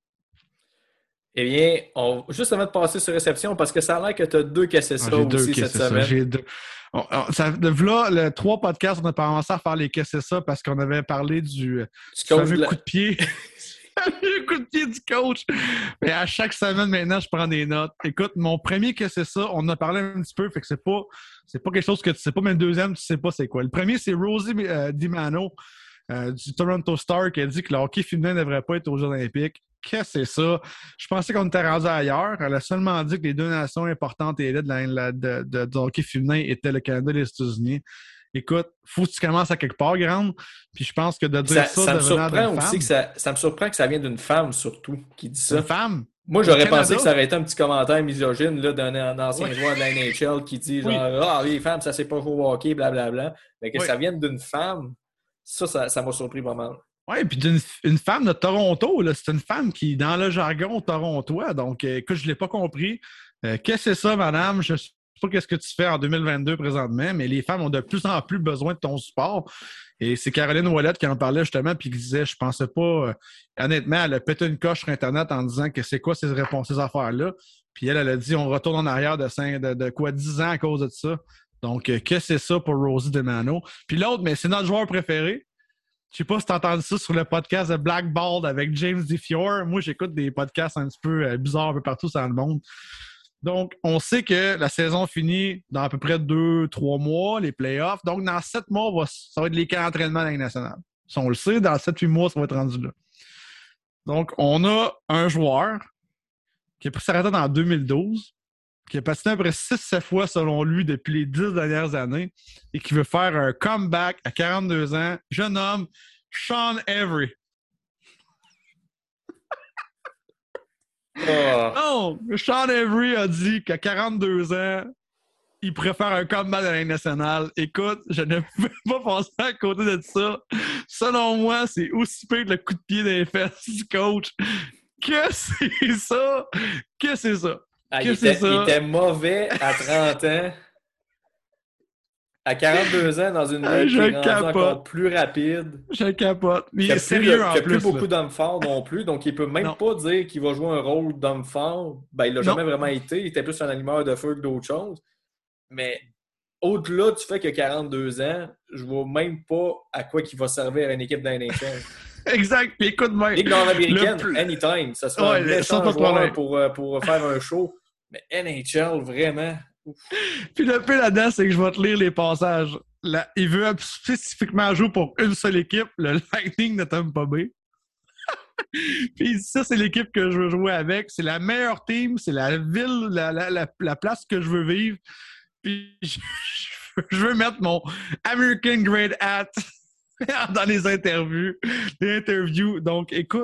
Eh bien, on... juste avant de passer sur réception, parce que ça a l'air que tu as deux cassés ça ah, aussi cette semaine. Ça. J'ai deux. On, on, ça, là, le trois podcasts, on a commencé à faire les cassés ça parce qu'on avait parlé du, du, du fameux la... coup de pied. Le coup de pied du coach. Mais à chaque semaine, maintenant, je prends des notes. Écoute, mon premier que c'est ça, on en a parlé un petit peu, fait que c'est pas, c'est pas quelque chose que tu sais pas, mais le deuxième, tu sais pas c'est quoi. Le premier, c'est Rosie euh, DiMano euh, du Toronto Star qui a dit que le hockey féminin ne devrait pas être aux Jeux olympiques. Qu'est-ce que c'est ça? Je pensais qu'on était rendu ailleurs. Elle a seulement dit que les deux nations importantes et élites de, la, de, de, de hockey féminin étaient le Canada et les États-Unis. Écoute, faut que tu commences à quelque part, grande. Puis je pense que de dire ça, ça, ça me surprend aussi femme, que ça, ça me surprend que ça vienne d'une femme surtout qui dit ça. Une femme. Moi, j'aurais pensé que ça aurait été un petit commentaire misogyne là, d'un ancien oui. joueur de la N H L qui dit genre oui. Ah, les femmes, ça c'est pas jouer au hockey, blablabla. Mais que oui. ça vienne d'une femme, ça, ça, ça m'a surpris pas mal. Oui, puis d'une une femme de Toronto, là, c'est une femme qui, dans le jargon torontois, donc euh, écoute, je ne l'ai pas compris. Euh, qu'est-ce que c'est ça, madame? Je ne sais pas qu'est-ce que tu fais en deux mille vingt-deux présentement, mais les femmes ont de plus en plus besoin de ton support. Et c'est Caroline Ouellette qui en parlait justement, puis qui disait, je pensais pas, euh, honnêtement, elle a pété une coche sur Internet en disant que c'est quoi ces réponses, ces affaires-là. Puis elle, elle a dit, on retourne en arrière de, cinq, de, de quoi, dix ans à cause de ça. Donc, euh, qu'est-ce que c'est ça pour Rosie DiMano? Puis l'autre, mais c'est notre joueur préféré. Je sais pas si tu as entendu ça sur le podcast de Blackballed avec James DeFiore. Moi, j'écoute des podcasts un petit peu euh, bizarres un peu partout dans le monde. Donc, on sait que la saison finit dans à peu près deux, trois mois, les playoffs. Donc, dans sept mois, va, ça va être les camps d'entraînement de la Ligue nationale. Si on le sait, dans sept, huit mois, ça va être rendu là. Donc, on a un joueur qui a pris sa retraite en deux mille douze, qui a patiné à peu près six sept fois selon lui depuis les dix dernières années et qui veut faire un comeback à quarante-deux ans. Jeune homme, Sean Avery. Oh. Non, Sean Avery a dit qu'à quarante-deux ans, il préfère un comeback de la Ligue nationale. Écoute, je ne peux pas passer à côté de ça. Selon moi, c'est aussi pire que le coup de pied des fesses du coach. Que c'est ça? Que c'est ça? Ah, il, était, il était mauvais à trente ans. À quarante-deux ans, dans une ligue qui est rendue encore plus rapide. Je capote. Mais il est sérieux en plus. Il n'y a plus, plus beaucoup d'hommes forts non plus, donc il ne peut même non. pas dire qu'il va jouer un rôle d'homme fort. Ben, il l'a jamais vraiment été. Il était plus un animeur de feu que d'autres choses. Mais au-delà du fait qu'il a quarante-deux ans, je ne vois même pas à quoi il va servir à une équipe de la N H L. Exact. Puis écoute, moi. Ligue nord-américaine, plus... anytime. Ça sera ouais, un méchant joueur pour, pour faire un show. Mais N H L, vraiment. Ouf. Puis le pire là-dedans, c'est que je vais te lire les passages. Là, il veut spécifiquement jouer pour une seule équipe, le Lightning de Tampa Bay. Puis ça, c'est l'équipe que je veux jouer avec. C'est la meilleure team, c'est la ville, la, la, la, la place que je veux vivre. Puis je, je veux mettre mon American Grade Hat dans les interviews. Les interviews. Donc, écoute,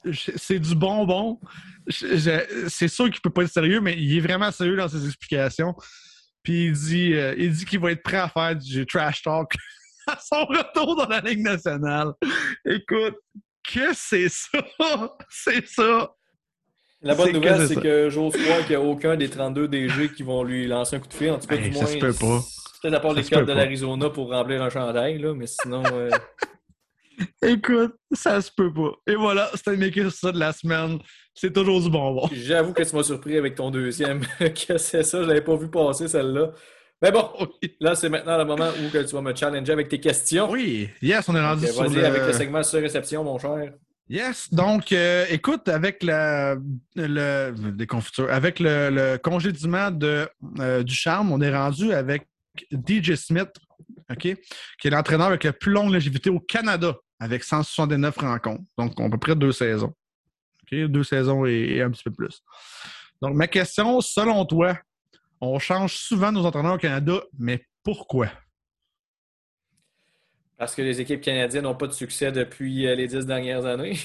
c'est du bonbon. Je, je, c'est sûr qu'il peut pas être sérieux, mais il est vraiment sérieux dans ses explications. Puis il dit, euh, il dit qu'il va être prêt à faire du trash talk à son retour dans la Ligue nationale. Écoute, que c'est ça? C'est ça! La bonne C'est nouvelle, que c'est ça. que j'ose croire qu'il n'y a aucun des trente-deux D G qui vont lui lancer un coup de fil. En tout cas, du Hey, ça moins, se peut pas. peut-être à part Ça les se peut Codes de pas. l'Arizona pour remplir un chandail, là, mais sinon, euh, Écoute, ça se peut pas. Et voilà, c'était mes questions de la semaine. C'est toujours du bonbon. j'avoue que tu m'as surpris avec ton deuxième. Que c'est ça, je l'avais pas vu passer celle-là. Mais bon, Oui. là, c'est maintenant le moment où que tu vas me challenger avec tes questions. Oui, yes, on est Donc, rendu euh, sur vas-y avec le le. segment sur réception, mon cher. Yes, donc euh, écoute, avec la, le, des confitures, avec le, le congédiement de, euh, du Charme, on est rendu avec D J Smith, OK, qui est l'entraîneur avec la plus longue longévité au Canada, avec cent soixante-dix-neuf rencontres. Donc, à peu près deux saisons. OK, deux saisons et, et un petit peu plus. Donc, ma question, selon toi, on change souvent nos entraîneurs au Canada, mais pourquoi? Parce que les équipes canadiennes n'ont pas de succès depuis euh, les dix dernières années.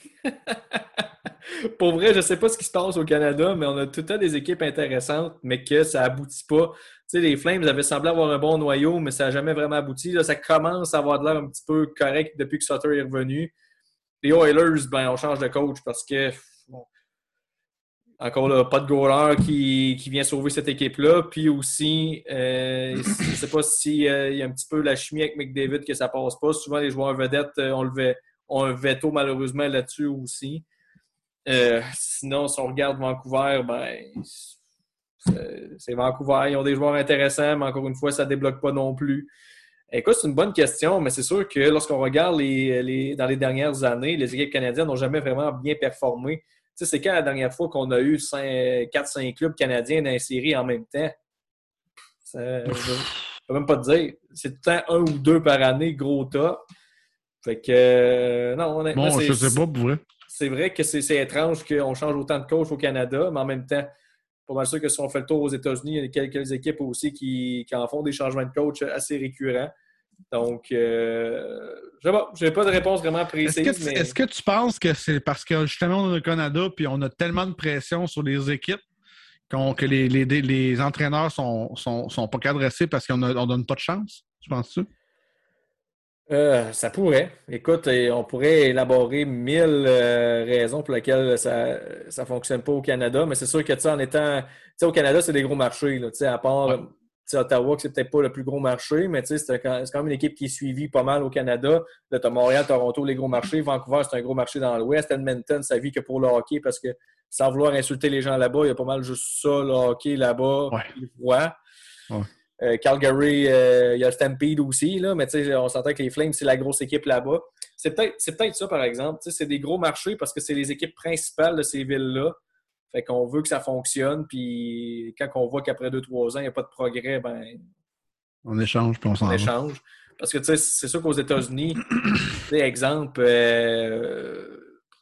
Pour vrai, je ne sais pas ce qui se passe au Canada, mais on a tout le temps des équipes intéressantes, mais que ça aboutit pas. Tu sais, les Flames avaient semblé avoir un bon noyau, mais ça n'a jamais vraiment abouti. Là, ça commence à avoir de l'air un petit peu correct depuis que Sutter est revenu. Les Oilers, ben, on change de coach parce que, bon, encore là, pas de goaler qui, qui vient sauver cette équipe-là. Puis aussi, euh, je ne sais pas s'il euh, y a un petit peu la chimie avec McDavid que ça passe pas. Souvent, les joueurs vedettes euh, on le fait, ont un veto malheureusement là-dessus aussi. Euh, sinon, si on regarde Vancouver, ben c'est, c'est Vancouver. Ils ont des joueurs intéressants, mais encore une fois, ça ne débloque pas non plus. Écoute, c'est une bonne question, mais c'est sûr que lorsqu'on regarde les, les, dans les dernières années, les équipes canadiennes n'ont jamais vraiment bien performé. Tu sais, c'est quand la dernière fois qu'on a eu quatre cinq clubs canadiens dans les séries en même temps? Ça, je ne peux même pas te dire. C'est tout le temps un ou deux par année, gros top. Fait que, euh, non, honnêtement, Bon, c'est, je sais pas, pour vrai. c'est vrai que c'est, c'est étrange qu'on change autant de coachs au Canada, mais en même temps, pas mal sûr que si on fait le tour aux États-Unis, il y a quelques équipes aussi qui, qui en font des changements de coach assez récurrents. Donc, euh, je sais pas, j'ai pas de réponse vraiment Est-ce que, précise, tu, mais est-ce que tu penses que c'est parce que justement on est au Canada puis on a tellement de pression sur les équipes qu'on, que les, les, les entraîneurs sont, sont, sont pas cadrés parce qu'on ne donne pas de chance? Tu penses-tu? euh, ça pourrait. Écoute, et on pourrait élaborer mille euh, raisons pour lesquelles ça ça fonctionne pas au Canada, mais c'est sûr que tu sais, en étant, tu sais, au Canada, c'est des gros marchés, là, tu sais, à part Ouais. tu sais, Ottawa, que c'est peut-être pas le plus gros marché, mais tu sais, c'est quand, c'est quand même une équipe qui est suivie pas mal au Canada. Là, tu as Montréal, Toronto, les gros marchés. Vancouver, c'est un gros marché dans l'Ouest. Edmonton, ça vit que pour le hockey parce que sans vouloir insulter les gens là-bas, il y a pas mal juste ça, le hockey là-bas, Ouais. puis le froid. Ouais. Euh, Calgary, euh, il y a Stampede aussi, là, mais on s'entend que les Flames, c'est la grosse équipe là-bas. C'est peut-être, c'est peut-être ça, par exemple. C'est des gros marchés parce que c'est les équipes principales de ces villes-là. Fait qu'on veut que ça fonctionne, puis quand on voit qu'après deux trois ans, il n'y a pas de progrès, ben On échange puis on on s'en va. échange. Parce que, tu sais, c'est sûr qu'aux États-Unis, tu sais, exemple, euh,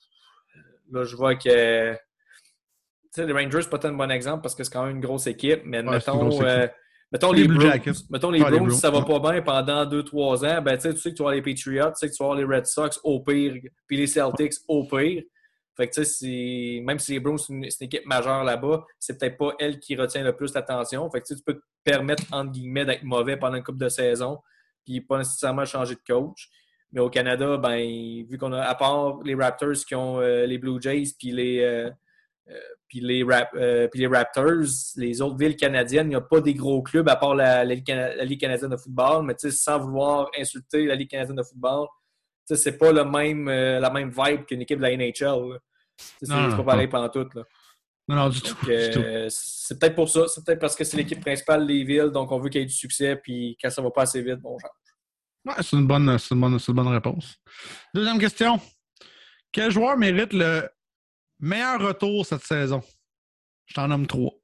là, je vois que, tu sais, les Rangers, c'est pas tant un bon exemple parce que c'est quand même une grosse équipe, mais Ouais, c'est une grosse mettons, euh, équipe. mettons Les les Blue Bruins. Jackets. Mettons les Ah, les Bruins, si Bruins. ça va Ouais. pas bien pendant deux trois ans, ben, tu sais, tu sais que tu vas avoir les Patriots, tu sais que tu vas avoir les Red Sox au pire, puis les Celtics au pire. Fait que, tu sais, même si les Bruins, c'est une, c'est une équipe majeure là-bas, c'est peut-être pas elle qui retient le plus l'attention. Fait que, tu sais, tu peux te permettre, entre guillemets, d'être mauvais pendant une couple de saison, puis pas nécessairement changer de coach. Mais au Canada, ben, vu qu'on a, à part les Raptors qui ont euh, les Blue Jays, puis les, euh, euh, puis les, Rap, euh, puis les Raptors, les autres villes canadiennes, il n'y a pas des gros clubs à part la, la, la Ligue canadienne de football. Mais, tu sais, sans vouloir insulter la Ligue canadienne de football, tu sais, c'est pas le même, euh, la même vibe qu'une équipe de la N H L. C'est, Non, c'est pas non, pareil non. pantoute, là. Non, non, du tout. Donc, Du tout. euh, c'est peut-être pour ça. C'est peut-être parce que c'est l'équipe principale des villes, donc on veut qu'il y ait du succès, puis quand ça va pas assez vite, bon, genre. Ouais, c'est une bonne, c'est une bonne, c'est une bonne réponse. Deuxième question. Quel joueur mérite le meilleur retour cette saison? Je t'en nomme trois.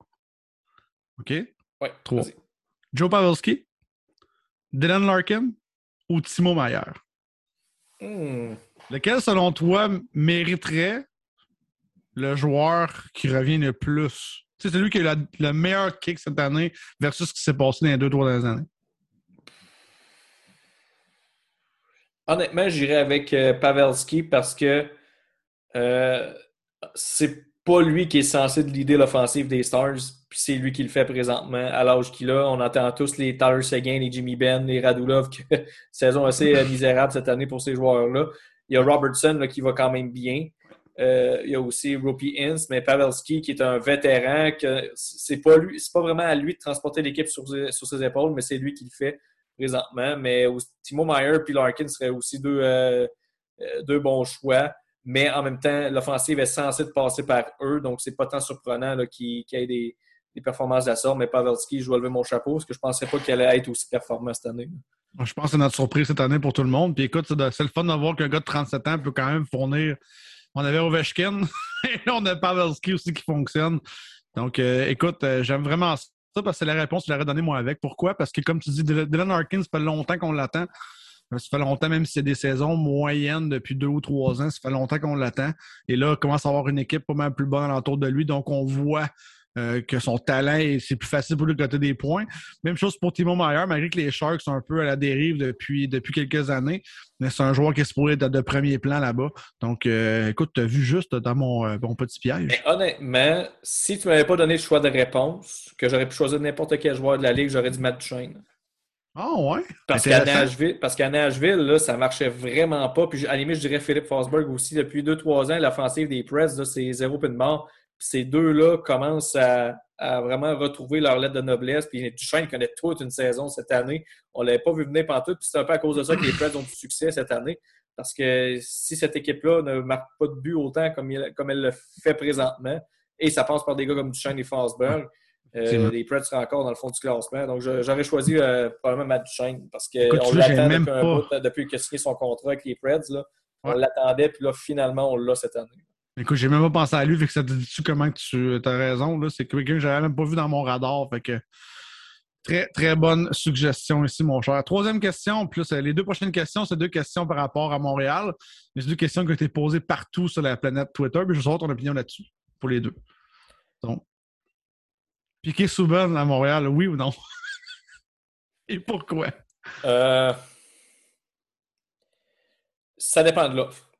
OK? Ouais, Trois. vas-y. Joe Pavelski, Dylan Larkin ou Timo Meier? Hmm. Lequel, selon toi, mériterait le joueur qui revient le plus? Tu sais, c'est lui qui a eu la- le meilleur kick cette année versus ce qui s'est passé dans les deux, trois dernières années. Honnêtement, j'irais avec euh, Pavelski parce que Euh, c'est pas lui qui est censé leader l'offensive des Stars, puis c'est lui qui le fait présentement à l'âge qu'il a. On entend tous les Tyler Seguin, les Jimmy Benn, les Radulov, que saison assez euh, misérable cette année pour ces joueurs-là. Il y a Robertson là, qui va quand même bien. Euh, il y a aussi Rupi Ince, mais Pavelski qui est un vétéran, que c'est pas lui, c'est pas vraiment à lui de transporter l'équipe sur, sur ses épaules, mais c'est lui qui le fait présentement. Mais Timo Meier et Larkin seraient aussi deux, euh, deux bons choix. Mais en même temps, l'offensive est censée passer par eux, donc c'est pas tant surprenant là, qu'il, qu'il y ait des, des performances de la sorte. Mais Pavelski, je dois lever mon chapeau parce que je pensais pas qu'elle allait être aussi performant cette année. Je pense que c'est notre surprise cette année pour tout le monde. Puis écoute, c'est, de, c'est le fun de voir qu'un gars de trente-sept ans peut quand même fournir. On avait Ovechkin et là, on a Pavelski aussi qui fonctionne. Donc, euh, écoute, euh, j'aime vraiment ça parce que c'est la réponse que je l'aurais donnée moi avec. Pourquoi? Parce que, comme tu dis, Dylan Harkins, ça fait longtemps qu'on l'attend. Ça fait longtemps, même si c'est des saisons moyennes depuis deux ou trois ans, ça fait longtemps qu'on l'attend. Et là, il commence à avoir une équipe pas mal plus bonne alentour de lui. Donc, on voit euh, que son talent, c'est plus facile pour lui de coter des points. Même chose pour Timo Meier, malgré que les Sharks sont un peu à la dérive depuis, depuis quelques années. Mais c'est un joueur qui est supposé être de premier plan là-bas. Donc, euh, écoute, tu as vu juste dans mon, euh, mon petit piège. Mais honnêtement, si tu ne m'avais pas donné le choix de réponse, que j'aurais pu choisir n'importe quel joueur de la Ligue, j'aurais dit Matt Duchene. Ah oh, ouais? Parce qu'à Nashville, parce qu'à Nashville, là, ça marchait vraiment pas. Puis à la limite, je dirais Philippe Forsberg aussi. Depuis deux trois ans, l'offensive des Preds, là, c'est zéro pin de mort. Puis ces deux-là commencent à, à vraiment retrouver leur lettre de noblesse. Puis Duchesne connaît toute une saison cette année. On ne l'avait pas vu venir pantoute. Puis c'est un peu à cause de ça que les Preds ont du succès cette année. Parce que si cette équipe-là ne marque pas de but autant comme, il, comme elle le fait présentement, et ça passe par des gars comme Duchesne et Forsberg, Euh, les Preds seraient encore dans le fond du classement. Donc, je, j'aurais choisi euh, probablement Matt Duchene parce qu'on l'attend depuis un bout, depuis qu'il a signé son contrat avec les Preds. Là. On ouais. l'attendait, puis là, finalement, on l'a cette année. Écoute, j'ai même pas pensé à lui, fait que ça te dit-tu comment tu as raison. Là? C'est quelqu'un que j'avais même pas vu dans mon radar. Fait que très, très bonne suggestion ici, mon cher. Troisième question, plus les deux prochaines questions, c'est deux questions par rapport à Montréal. Mais c'est deux questions qui ont été posées partout sur la planète Twitter. Puis je veux savoir ton opinion là-dessus pour les deux. Donc, Piqué Souban à Montréal, oui ou non? Et pourquoi? Euh, ça dépend de l'offre.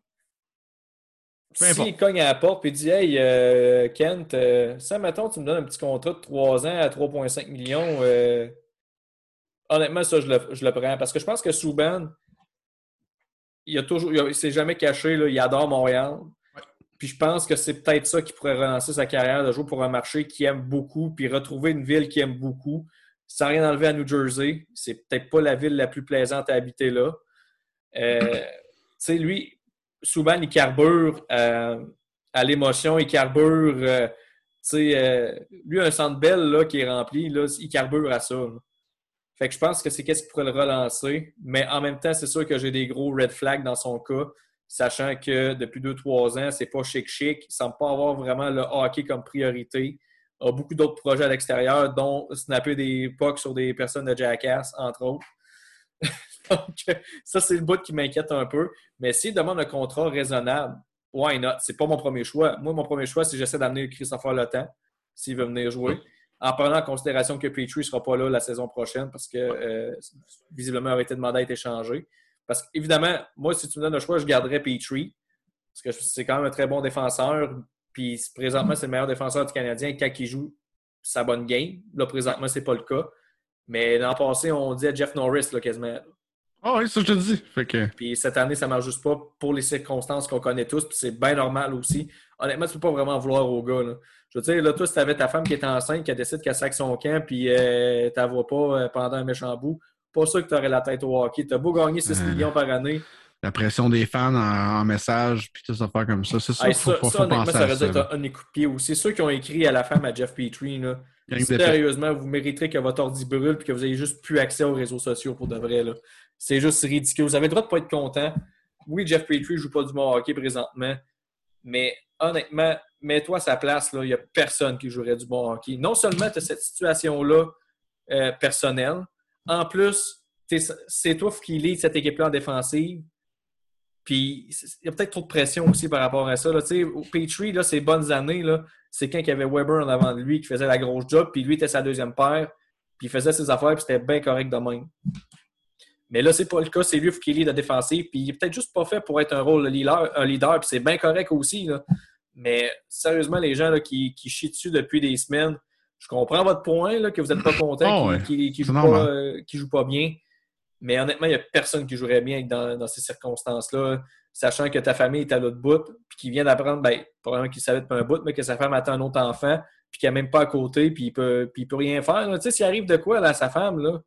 S'il cogne à la porte et dit « Hey, euh, Kent, euh, ça, mettons, tu me donnes un petit contrat de trois ans à trois virgule cinq millions. Euh... » Honnêtement, ça, je le, je le prends. Parce que je pense que Souban, il a toujours, il, a, il s'est jamais caché, là, il adore Montréal. Puis je pense que c'est peut-être ça qui pourrait relancer sa carrière de jouer pour un marché qu'il aime beaucoup, puis retrouver une ville qu'il aime beaucoup. Sans rien enlever à New Jersey, c'est peut-être pas la ville la plus plaisante à habiter là. Euh, tu sais, lui, souvent, il carbure euh, à l'émotion, il carbure. Euh, tu sais, euh, lui, un Centre Bell là, qui est rempli, là, il carbure à ça. Là. Fait que je pense que c'est qu'est-ce qui pourrait le relancer. Mais en même temps, c'est sûr que j'ai des gros red flags dans son cas. Sachant que depuis deux trois ans, c'est pas chic-chic. Il ne semble pas avoir vraiment le hockey comme priorité. Il a beaucoup d'autres projets à l'extérieur, dont snapper des pucks sur des personnes de Jackass, entre autres. Donc, ça, c'est le bout qui m'inquiète un peu. Mais s'il demande un contrat raisonnable, why not? C'est pas mon premier choix. Moi, mon premier choix, c'est que j'essaie d'amener Christopher Le Temps, s'il veut venir jouer. En prenant en considération que Petrie ne sera pas là la saison prochaine parce que euh, visiblement, il aurait été demandé à être échangé. Parce qu'évidemment, moi, si tu me donnes le choix, je garderais Petrie. Parce que c'est quand même un très bon défenseur. Puis présentement, c'est le meilleur défenseur du Canadien quand il joue sa bonne game. Là, présentement, c'est pas le cas. Mais l'an passé, on dit à Jeff Norris là, quasiment. Ah oh, oui, ça je te dis. Fait que... Puis cette année, ça ne marche juste pas pour les circonstances qu'on connaît tous. Puis c'est bien normal aussi. Honnêtement, tu ne peux pas vraiment vouloir au gars. Là. Je veux dire, là, toi, si tu avais ta femme qui est enceinte, qui décide qu'elle sac son camp, puis euh, tu ne la vois pas euh, pendant un méchant bout, pas sûr que tu aurais la tête au hockey. Tu as beau gagner six euh, millions par année. La pression des fans en, en message, puis tout ça faire comme ça. C'est sûr qu'il faut, faut, ça, faut honnêtement, penser ça à ça. Ça aurait dû être un coup de pied aussi. Ceux qui ont écrit à la femme à Jeff Petrie, là, sérieusement, vous mériterez que votre ordi brûle et que vous ayez juste plus accès aux réseaux sociaux pour de vrai. Là. C'est juste ridicule. Vous avez le droit de ne pas être content. Oui, Jeff Petrie ne joue pas du bon hockey présentement, mais honnêtement, mets-toi à sa place. Il n'y a personne qui jouerait du bon hockey. Non seulement tu as cette situation-là euh, personnelle, en plus, c'est toi qui lead cette équipe-là en défensive. Puis, il y a peut-être trop de pression aussi par rapport à ça. Là. Petrie, là, ses bonnes années, là, c'est quand il y avait Weber en avant de lui qui faisait la grosse job, puis lui était sa deuxième paire, puis il faisait ses affaires, puis c'était bien correct de même. Mais là, c'est pas le cas. C'est lui qui lead la défensive. Puis il est peut-être juste pas fait pour être un rôle de leader. Un leader puis c'est bien correct aussi. Là. Mais sérieusement, les gens là, qui, qui chient dessus depuis des semaines, je comprends votre point, là, que vous n'êtes pas content, oh, qu'il ouais. ne joue, euh, joue pas bien. Mais honnêtement, il n'y a personne qui jouerait bien dans, dans ces circonstances-là, sachant que ta famille est à l'autre bout, puis qu'il vient d'apprendre, ben, probablement qu'il savait depuis un bout, mais que sa femme attend un autre enfant, puis qu'il n'est même pas à côté, puis il peut, puis il peut rien faire. Tu sais, s'il arrive de quoi là, à sa femme, là,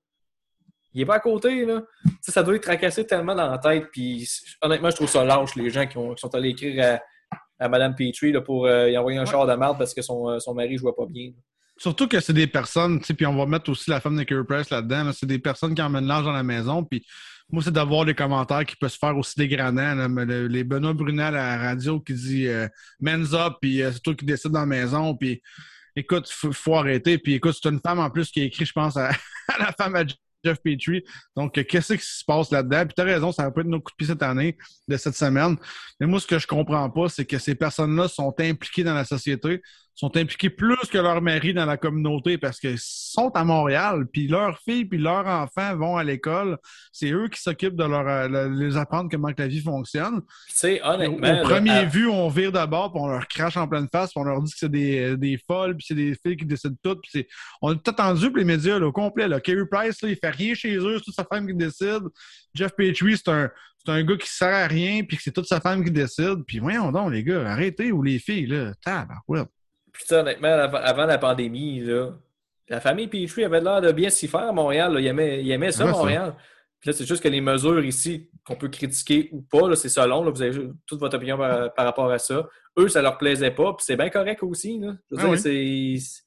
il n'est pas à côté. Là. Ça doit être tracassé tellement dans la tête. Puis honnêtement, je trouve ça lâche, les gens qui, ont, qui sont allés écrire à, à Mme Petrie là, pour euh, y envoyer un ouais. char de marde parce que son, son mari ne jouait pas bien. Là. Surtout que c'est des personnes, tu sais, puis on va mettre aussi la femme de Carey Price là-dedans, là, c'est des personnes qui emmènent l'âge dans la maison, puis moi, c'est d'avoir des commentaires qui peuvent se faire aussi dégradants. Là, le, les Benoît Brunel à la radio qui dit euh, « Men's up », puis euh, c'est toi qui décide dans la maison, puis écoute, il faut, faut arrêter. Puis écoute, c'est une femme en plus qui a écrit, je pense, à, à la femme à Jeff Petrie. Donc, qu'est-ce qui se passe là-dedans? Puis t'as raison, ça va pas être nos coups de pied cette année, de cette semaine. Mais moi, ce que je comprends pas, c'est que ces personnes-là sont impliquées dans la société, sont impliqués plus que leur mari dans la communauté parce qu'ils sont à Montréal, puis leurs filles puis leurs enfants vont à l'école. C'est eux qui s'occupent de leur, de les apprendre comment que la vie fonctionne. Tu sais, honnêtement... Au, au premier là, vue, on vire d'abord, puis on leur crache en pleine face, puis on leur dit que c'est des, des folles, puis c'est des filles qui décident tout. Puis c'est... On a tout attendu pour les médias là, au complet. Là. Carey Price, là, il fait rien chez eux, c'est toute sa femme qui décide. Jeff Petrie, c'est un, c'est un gars qui sert à rien, puis c'est toute sa femme qui décide. Puis voyons donc, les gars, arrêtez, ou les filles, là, tabarouette. Puis ça, honnêtement, avant la pandémie, là, la famille Petrie avait l'air de bien s'y faire à Montréal. Là. Ils aimaient, ils aimaient ça, ouais, Montréal. Ça. Puis là, c'est juste que les mesures ici, qu'on peut critiquer ou pas, là, c'est selon. Là, vous avez toute votre opinion par, par rapport à ça. Eux, ça leur plaisait pas. Puis c'est bien correct aussi. Là. Je veux ah dire, oui. c'est...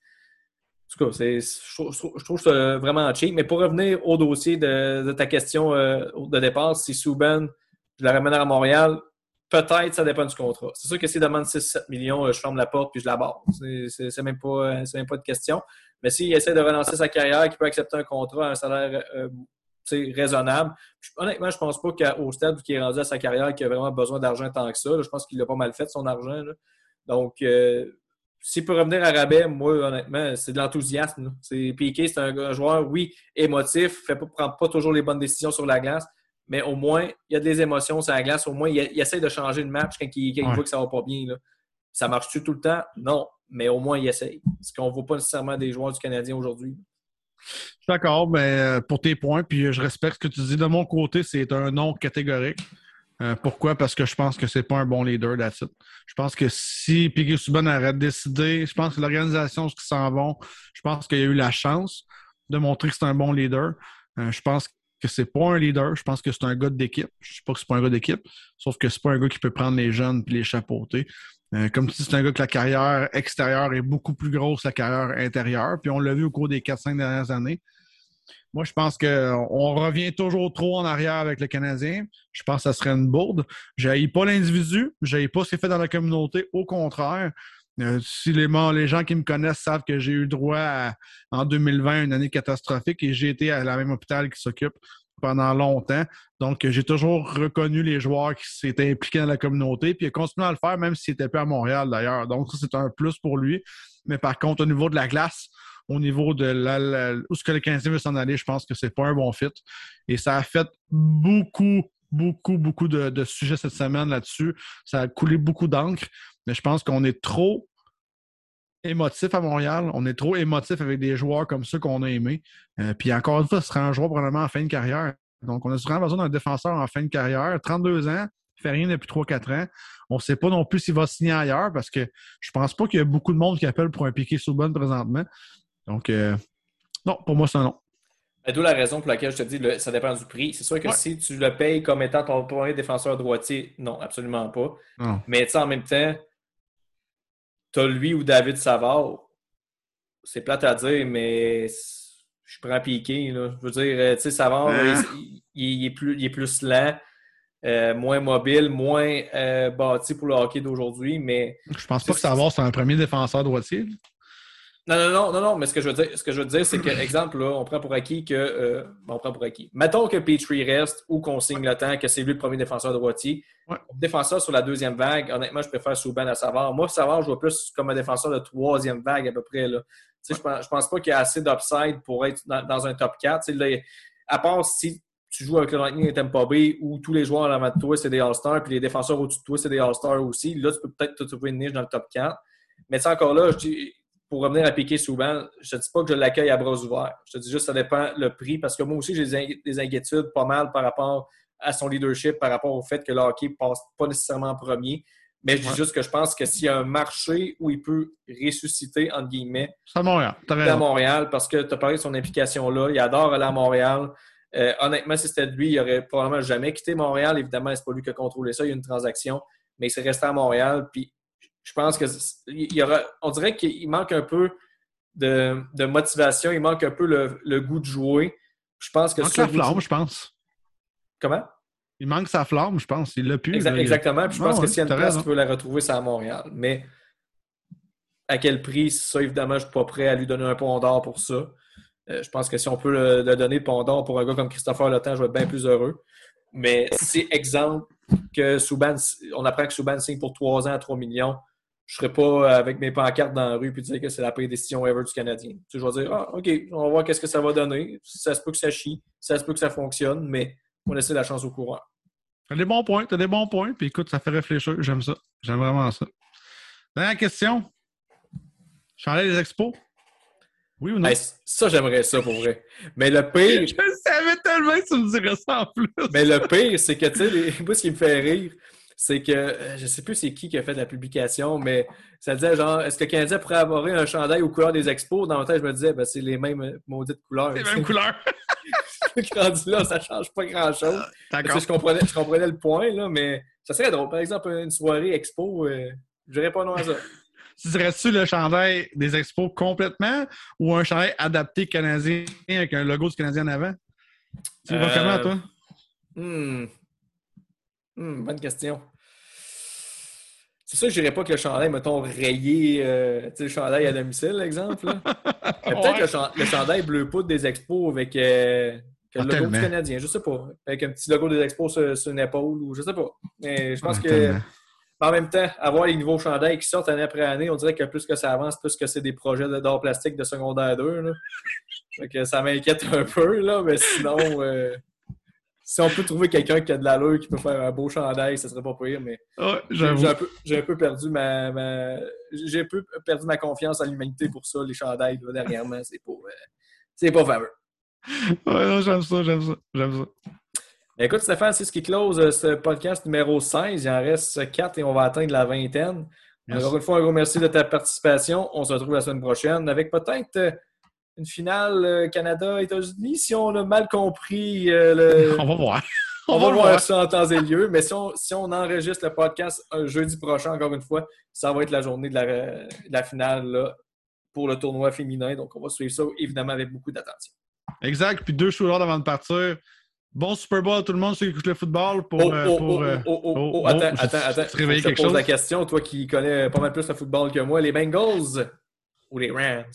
En tout cas, c'est... Je, trouve, je trouve ça vraiment cheap. Mais pour revenir au dossier de, de ta question euh, de départ, si Subban, je la ramène à Montréal, peut-être, ça dépend du contrat. C'est sûr que s'il demande six sept millions, je ferme la porte puis je la barre. C'est, c'est, c'est, même pas, c'est même pas de question. Mais s'il essaie de relancer sa carrière, qu'il peut accepter un contrat à un salaire euh, raisonnable, je, honnêtement, je pense pas qu'au stade où il est rendu à sa carrière, qu'il a vraiment besoin d'argent tant que ça. Là, je pense qu'il a pas mal fait son argent. Là. Donc, euh, s'il peut revenir à rabais, moi, honnêtement, c'est de l'enthousiasme. Là. C'est, Piqué, c'est un, un joueur, oui, émotif, fait pas, prend pas toujours les bonnes décisions sur la glace. Mais au moins, il y a des émotions sur la glace. Au moins, il, il essaie de changer le match quand il, quand il ouais. voit que ça va pas bien. Là. Ça marche-tu tout le temps? Non. Mais au moins, il essaie. Ce qu'on ne voit pas nécessairement des joueurs du Canadien aujourd'hui. Je suis d'accord mais, pour tes points, puis je respecte ce que tu dis. De mon côté, c'est un non catégorique. Euh, pourquoi? Parce que je pense que c'est pas un bon leader, that's it. Je pense que si Piqué Subban aurait décidé, je pense que l'organisation, ce qui s'en vont, je pense qu'il y a eu la chance de montrer que c'est un bon leader. Euh, je pense que que c'est pas un leader, je pense que c'est un gars d'équipe. Je ne sais pas que c'est pas un gars d'équipe, sauf que c'est pas un gars qui peut prendre les jeunes et les chapeauter. Euh, comme tu dis, c'est un gars que la carrière extérieure est beaucoup plus grosse que la carrière intérieure, puis on l'a vu au cours des quatre cinq dernières années. Moi, je pense qu'on revient toujours trop en arrière avec le Canadien. Je pense que ça serait une bourde. Je n'haïs pas l'individu, je n'haïs pas ce qui est fait dans la communauté, au contraire. Euh, si les, les gens qui me connaissent savent que j'ai eu droit à, en deux mille vingt, une année catastrophique, et j'ai été à la même hôpital qui s'occupe pendant longtemps. Donc, j'ai toujours reconnu les joueurs qui s'étaient impliqués dans la communauté, puis il a continué à le faire, même s'il n'était pas à Montréal d'ailleurs. Donc, ça, c'est un plus pour lui. Mais par contre, au niveau de la glace, au niveau de la, la, où ce que le Canadien veut s'en aller, je pense que c'est pas un bon fit. Et ça a fait beaucoup, beaucoup, beaucoup de, de sujets cette semaine là-dessus. Ça a coulé beaucoup d'encre. Mais je pense qu'on est trop émotif à Montréal. On est trop émotif avec des joueurs comme ceux qu'on a aimés. Euh, puis encore une fois, ce sera un joueur probablement en fin de carrière. Donc, on a vraiment besoin d'un défenseur en fin de carrière. trente-deux ans, il fait rien depuis trois quatre ans. On ne sait pas non plus s'il va signer ailleurs parce que je pense pas qu'il y a beaucoup de monde qui appelle pour un Piqué Subban présentement. Donc, euh, non, pour moi, c'est un non. D'où la raison pour laquelle je te dis le, ça dépend du prix. C'est sûr que ouais. si tu le payes comme étant ton premier défenseur droitier, non, absolument pas. Non. Mais tu sais, en même temps, tu as lui ou David Savard. C'est plate à dire, mais je prends Piqué. Là. Je veux dire, tu sais, Savard, hein? là, il, il, il, est plus, il est plus lent, euh, moins mobile, moins euh, bâti pour le hockey d'aujourd'hui. Mais je pense pas que Savard, c'est un premier défenseur droitier. Non, non, non, non, non, mais ce que je veux dire, ce que je veux dire, c'est que, exemple, là, on prend pour acquis que. Euh, on prend pour acquis. Mettons que Petrie reste ou qu'on signe le temps, que c'est lui le premier défenseur droitier. Ouais. Défenseur sur la deuxième vague, honnêtement, je préfère Subban à Savard. Moi, Savard, je vois plus comme un défenseur de troisième vague à peu près. Là. Ouais. Je pense, je pense pas qu'il y a assez d'upside pour être dans, dans un top quatre. Là, à part si tu joues avec le Lightning et Tampa Bay où tous les joueurs en avant de toi, c'est des All-Stars, puis les défenseurs au-dessus de toi, c'est des All-Stars aussi. Là, tu peux peut-être te trouver une niche dans le top quatre. Mais c'est encore là, je dis, pour revenir à Piqué Souban, je ne dis pas que je l'accueille à bras ouverts. Je te dis juste que ça dépend le prix, parce que moi aussi, j'ai des inquiétudes pas mal par rapport à son leadership, par rapport au fait que le hockey ne passe pas nécessairement en premier. Mais je dis ouais. juste que je pense que s'il y a un marché où il peut ressusciter, entre guillemets, c'est à Montréal. C'est à Montréal, parce que tu as parlé de son implication là. Il adore aller à Montréal. Euh, honnêtement, si c'était de lui, il n'aurait probablement jamais quitté Montréal. Évidemment, c'est pas lui qui a contrôlé ça. Il y a une transaction. Mais il s'est resté à Montréal. Puis je pense que il y aura. On dirait qu'il manque un peu de, de motivation. Il manque un peu le, le goût de jouer. Je pense que il manque la flamme, je pense. Comment? Il manque sa flamme, je pense. Il l'a plus. Exact, là, exactement. Puis je pense oh, que ouais, s'il y a une place raison. qui peut la retrouver, c'est à Montréal. Mais à quel prix? Ça, évidemment, je ne suis pas prêt à lui donner un pont d'or pour ça. Euh, je pense que si on peut le, le donner le pont d'or pour un gars comme Christopher Le Temps, je vais être bien plus heureux. Mais si, exemple, que Subban, on apprend que Subban signe pour trois ans à trois millions, je ne serai pas avec mes pancartes dans la rue et dire que c'est la pire décision ever du Canadien. Tu sais, je vais dire, ah, OK, on va voir qu'est-ce que ça va donner. Ça se peut que ça chie, ça se peut que ça fonctionne, mais on va laisser la chance au courant. T'as des bons points, t'as des bons points, puis écoute, ça fait réfléchir. J'aime ça. J'aime vraiment ça. Dernière question. Chandail des Expos? Oui ou non? Hey, ça, j'aimerais ça pour vrai. Mais le pire. Je savais tellement que tu me dirais ça en plus. Mais le pire, c'est que, tu sais, les... moi, ce qui me fait rire, c'est que je sais plus c'est qui qui a fait la publication, mais ça disait genre, est-ce que le Canadien pourrait avoir un chandail aux couleurs des Expos? Dans mon temps, je me disais, ben, c'est les mêmes maudites couleurs. C'est les mêmes couleurs. Rendu là, ça change pas grand-chose. D'accord. Je comprenais, je comprenais le point, là, mais ça serait drôle. Par exemple, une soirée Expo, euh, je dirais pas non à ça. Tu dirais-tu le chandail des Expos complètement ou un chandail adapté canadien avec un logo du Canadien en avant? Tu vas euh... comment, toi? Hmm. Hmm, bonne question. C'est sûr que je dirais pas que le chandail, mettons, rayé, euh, tu sais, le chandail à domicile, exemple. Là. Peut-être ouais. le, ch- le chandail bleu poudre des Expos avec euh, le logo tellement. Du Canadien, je sais pas. Avec un petit logo des Expos sur, sur une épaule, ou je sais pas. Mais je pense ouais, que... Tellement. En même temps, avoir les nouveaux chandails qui sortent année après année, on dirait que plus que ça avance, plus que c'est des projets d'or plastique de secondaire deux. Là. Fait que ça m'inquiète un peu, là, mais sinon, euh, si on peut trouver quelqu'un qui a de l'allure, qui peut faire un beau chandail, ça serait pas pire, mais ouais, j'ai, j'ai, un peu, j'ai un peu perdu ma, ma j'ai un peu perdu ma confiance en l'humanité pour ça, les chandails, là, dernièrement, c'est pas, euh, c'est pas fameux. Ouais, non, j'aime ça, j'aime ça, j'aime ça. Écoute, Stéphane, c'est ce qui close ce podcast numéro seize. Il en reste quatre et on va atteindre la vingtaine. Yes. Encore une fois, un gros merci de ta participation. On se retrouve la semaine prochaine avec peut-être une finale Canada-États-Unis, si on a mal compris. Euh, le... On va voir. On, on va, va voir, voir ça en temps et lieu. Mais si on, si on enregistre le podcast un jeudi prochain, encore une fois, ça va être la journée de la, de la finale là, pour le tournoi féminin. Donc, on va suivre ça, évidemment, avec beaucoup d'attention. Exact. Puis deux shooters avant de partir. Bon Super Bowl à tout le monde, ceux qui écoutent le football. Pour, oh, oh, pour, oh, euh, oh, oh, oh, oh, attends, attends, attends. Je te pose chose? la question, toi qui connais pas mal plus le football que moi. Les Bengals ou les Rams?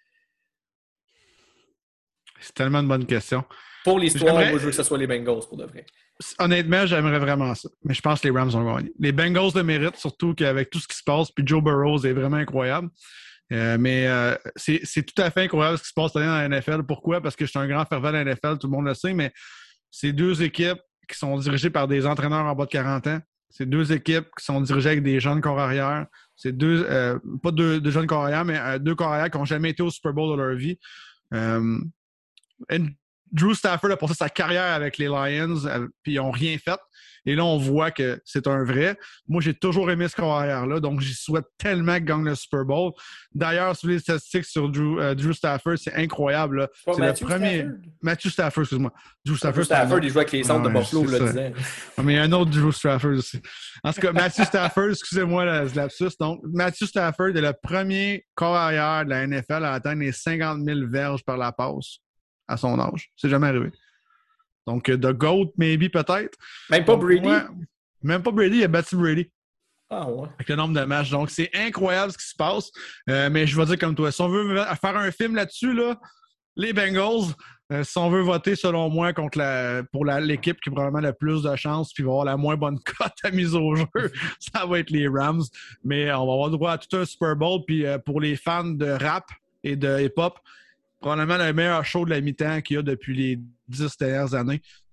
C'est tellement une bonne question. Pour l'histoire, j'aimerais... moi, je veux que ce soit les Bengals, pour de vrai. Honnêtement, j'aimerais vraiment ça. Mais je pense que les Rams ont gagné. Les Bengals le méritent, surtout qu'avec tout ce qui se passe, puis Joe Burrow est vraiment incroyable. Euh, mais euh, c'est, c'est tout à fait incroyable ce qui se passe dans la N F L. Pourquoi? Parce que je suis un grand fervent de la N F L, tout le monde le sait, mais c'est deux équipes qui sont dirigées par des entraîneurs en bas de quarante ans. C'est deux équipes qui sont dirigées avec des jeunes corps arrière. C'est deux, euh, pas deux, deux jeunes corps arrière, mais euh, deux corps arrière qui n'ont jamais été au Super Bowl de leur vie. Euh, Drew Stafford a passé sa carrière avec les Lions, euh, puis ils n'ont rien fait. Et là, on voit que c'est un vrai. Moi, j'ai toujours aimé ce corps arrière-là, donc j'y souhaite tellement qu'il gagne le Super Bowl. D'ailleurs, sur les statistiques sur Drew, euh, Drew Stafford, c'est incroyable. Là. C'est Matthew le premier. Stafford? Matthew Stafford, excuse-moi. Drew Stafford, Drew Stafford il joue avec les centres ouais, de Buffalo, le disait. Mais il y a un autre Drew Stafford aussi. En tout cas, Matthew Stafford, excusez-moi le lapsus. Donc, Matthew Stafford est le premier corps arrière de la N F L à atteindre les cinquante mille verges par la passe à son âge. C'est jamais arrivé. Donc, The GOAT, maybe, peut-être. Même pas Donc, Brady? Ouais, même pas Brady, il a battu Brady. Ah ouais. Avec le nombre de matchs. Donc, c'est incroyable ce qui se passe. Euh, mais je vais dire comme toi, si on veut faire un film là-dessus, là, les Bengals, euh, si on veut voter, selon moi, contre la, pour la, l'équipe qui a probablement le plus de chances puis va avoir la moins bonne cote à mise au jeu, ça va être les Rams. Mais on va avoir droit à tout un Super Bowl. Puis euh, pour les fans de rap et de hip-hop, probablement le meilleur show de la mi-temps qu'il y a depuis les dix dernières années.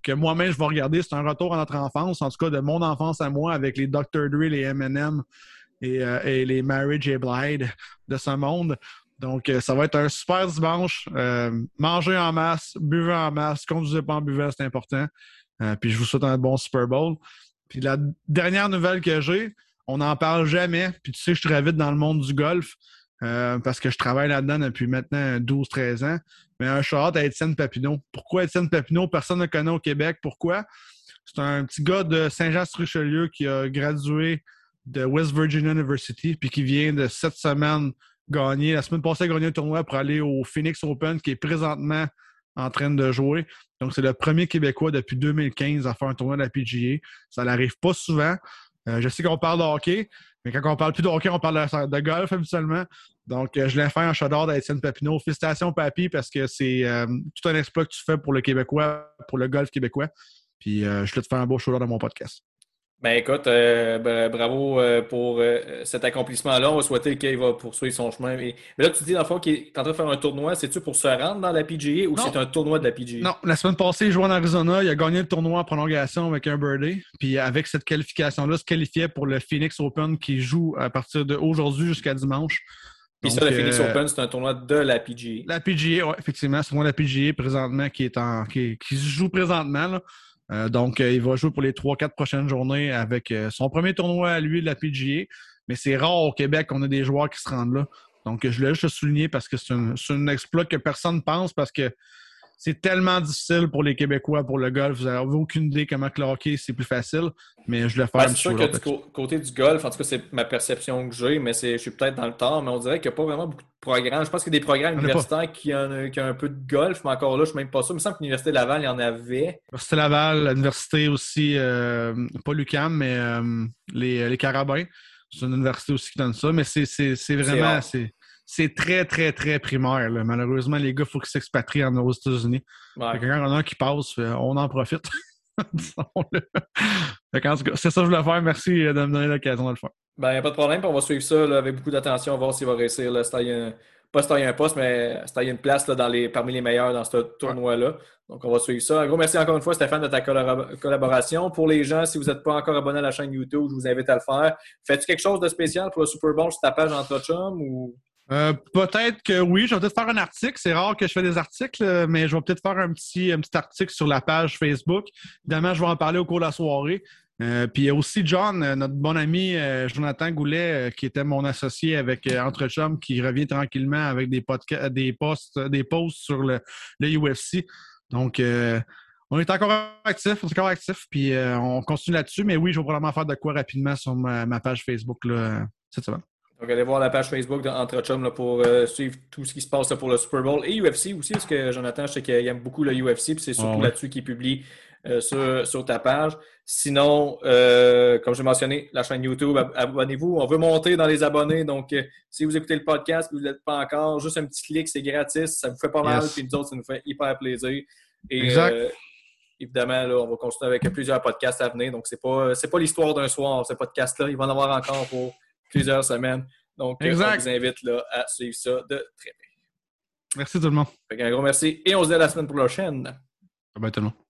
que moi-même je vais regarder. C'est un retour à notre enfance, en tout cas de mon enfance à moi, avec les docteur Dre, les Eminem et, euh, et les Mary J. Blige de ce monde. Donc, euh, ça va être un super dimanche. Euh, mangez en masse, buvez en masse, conduisez pas en buvant, c'est important. Euh, puis je vous souhaite un bon Super Bowl. Puis la dernière nouvelle que j'ai, on n'en parle jamais. Puis tu sais, je suis très vite dans le monde du golf euh, parce que je travaille là-dedans depuis maintenant douze treize ans. Mais un shout-out à Étienne Papineau. Pourquoi Étienne Papineau? Personne ne le connaît au Québec. Pourquoi? C'est un petit gars de Saint-Jean-sur-Richelieu qui a gradué de West Virginia University puis qui vient de cette semaine gagner. La semaine passée, il a gagné un tournoi pour aller au Phoenix Open qui est présentement en train de jouer. Donc, c'est le premier Québécois depuis deux mille quinze à faire un tournoi de la P G A. Ça n'arrive pas souvent. Euh, je sais qu'on parle de hockey, mais quand on parle plus de hockey, on parle de, de golf habituellement. Donc, euh, je l'ai fait un shout-out à Étienne Papineau. Félicitations, Papy, parce que c'est euh, tout un exploit que tu fais pour le Québécois, pour le golf québécois. Puis, euh, je voulais te faire un beau shout-out dans mon podcast. Ben écoute, euh, ben, bravo euh, pour euh, cet accomplissement-là. On va souhaiter qu'il va poursuivre son chemin. Mais, mais là, tu dis dans le fond qu'il est en train de faire un tournoi. C'est-tu pour se rendre dans la P G A ou non, c'est un tournoi de la P G A? Non, la semaine passée, il jouait en Arizona. Il a gagné le tournoi en prolongation avec un birdie. Puis avec cette qualification-là, il se qualifiait pour le Phoenix Open qui joue à partir d'aujourd'hui jusqu'à dimanche. Puis ça, le Phoenix euh, Open, c'est un tournoi de la P G A. La P G A, oui, effectivement. C'est le tournoi de la P G A présentement qui est en qui, qui se joue présentement, là. Euh, donc, euh, il va jouer pour les trois quatre prochaines journées avec euh, son premier tournoi à lui de la P G A. Mais c'est rare au Québec qu'on ait des joueurs qui se rendent là. Donc, je voulais juste le souligner parce que c'est un, c'est un exploit que personne ne pense parce que c'est tellement difficile pour les Québécois pour le golf. Vous n'avez aucune idée comment que le hockey, c'est plus facile. Mais je le fais ben, un c'est sûr que du co- côté du golf, en tout cas, c'est ma perception que j'ai, mais c'est, je suis peut-être dans le tort, mais on dirait qu'il n'y a pas vraiment beaucoup de programmes. Je pense qu'il y a des programmes universitaires qui ont, qui ont un peu de golf, mais encore là, je ne suis même pas sûr. Il me semble que l'Université Laval, il y en avait. L'Université Laval, l'université aussi, euh, pas l'U Q A M, mais euh, les, les Carabins. C'est une université aussi qui donne ça, mais c'est, c'est, c'est vraiment... C'est, c'est très, très, très primaire. Là. Malheureusement, les gars, il faut qu'ils s'expatrient en, aux États-Unis. Ouais. Quand on a un qui passe, on en profite. C'est ça que je voulais faire. Merci de me donner l'occasion de le faire. Ben, il n'y a pas de problème. On va suivre ça là, avec beaucoup d'attention, voir s'il va réussir là, se tailler un, pas se tailler un poste, mais se tailler une place là, dans les, parmi les meilleurs dans ce tournoi-là. Ouais. Donc, on va suivre ça. Un gros merci encore une fois, Stéphane, de ta collab- collaboration. Pour les gens, si vous n'êtes pas encore abonné à la chaîne YouTube, je vous invite à le faire. Fais-tu quelque chose de spécial pour le Super Bowl sur ta page Entre Chum ou... Euh, peut-être que oui, je vais peut-être faire un article. C'est rare que je fais des articles, mais je vais peut-être faire un petit, un petit article sur la page Facebook. Évidemment, je vais en parler au cours de la soirée. Euh, puis il y a aussi John, euh, notre bon ami euh, Jonathan Goulet, euh, qui était mon associé avec euh, Entre Chum, qui revient tranquillement avec des podcasts, des posts, des posts sur le, le U F C. Donc, euh, on est encore actifs, on est encore actifs, puis euh, on continue là-dessus. Mais oui, je vais probablement faire de quoi rapidement sur ma, ma page Facebook là, cette semaine. Donc, allez voir la page Facebook d'Entre Chum là, pour euh, suivre tout ce qui se passe là, pour le Super Bowl et U F C aussi, parce que Jonathan, je sais qu'il aime beaucoup le U F C, puis c'est surtout oh, ouais. là-dessus qu'il publie euh, sur, sur ta page. Sinon, euh, comme j'ai mentionné, la chaîne YouTube, ab- abonnez-vous. On veut monter dans les abonnés, donc euh, si vous écoutez le podcast et vous ne l'êtes pas encore, juste un petit clic, c'est gratis, ça vous fait pas mal, yes. Puis nous autres, ça nous fait hyper plaisir. Et, exact. Euh, évidemment, là, on va continuer avec plusieurs podcasts à venir, donc c'est pas, c'est pas l'histoire d'un soir, ce podcast-là. Il va en avoir encore pour plusieurs semaines. Donc, exact. On vous invite là, à suivre ça de très près. Merci tout le monde. Fait un gros merci et on se dit à la semaine prochaine. Bye bye tout le monde.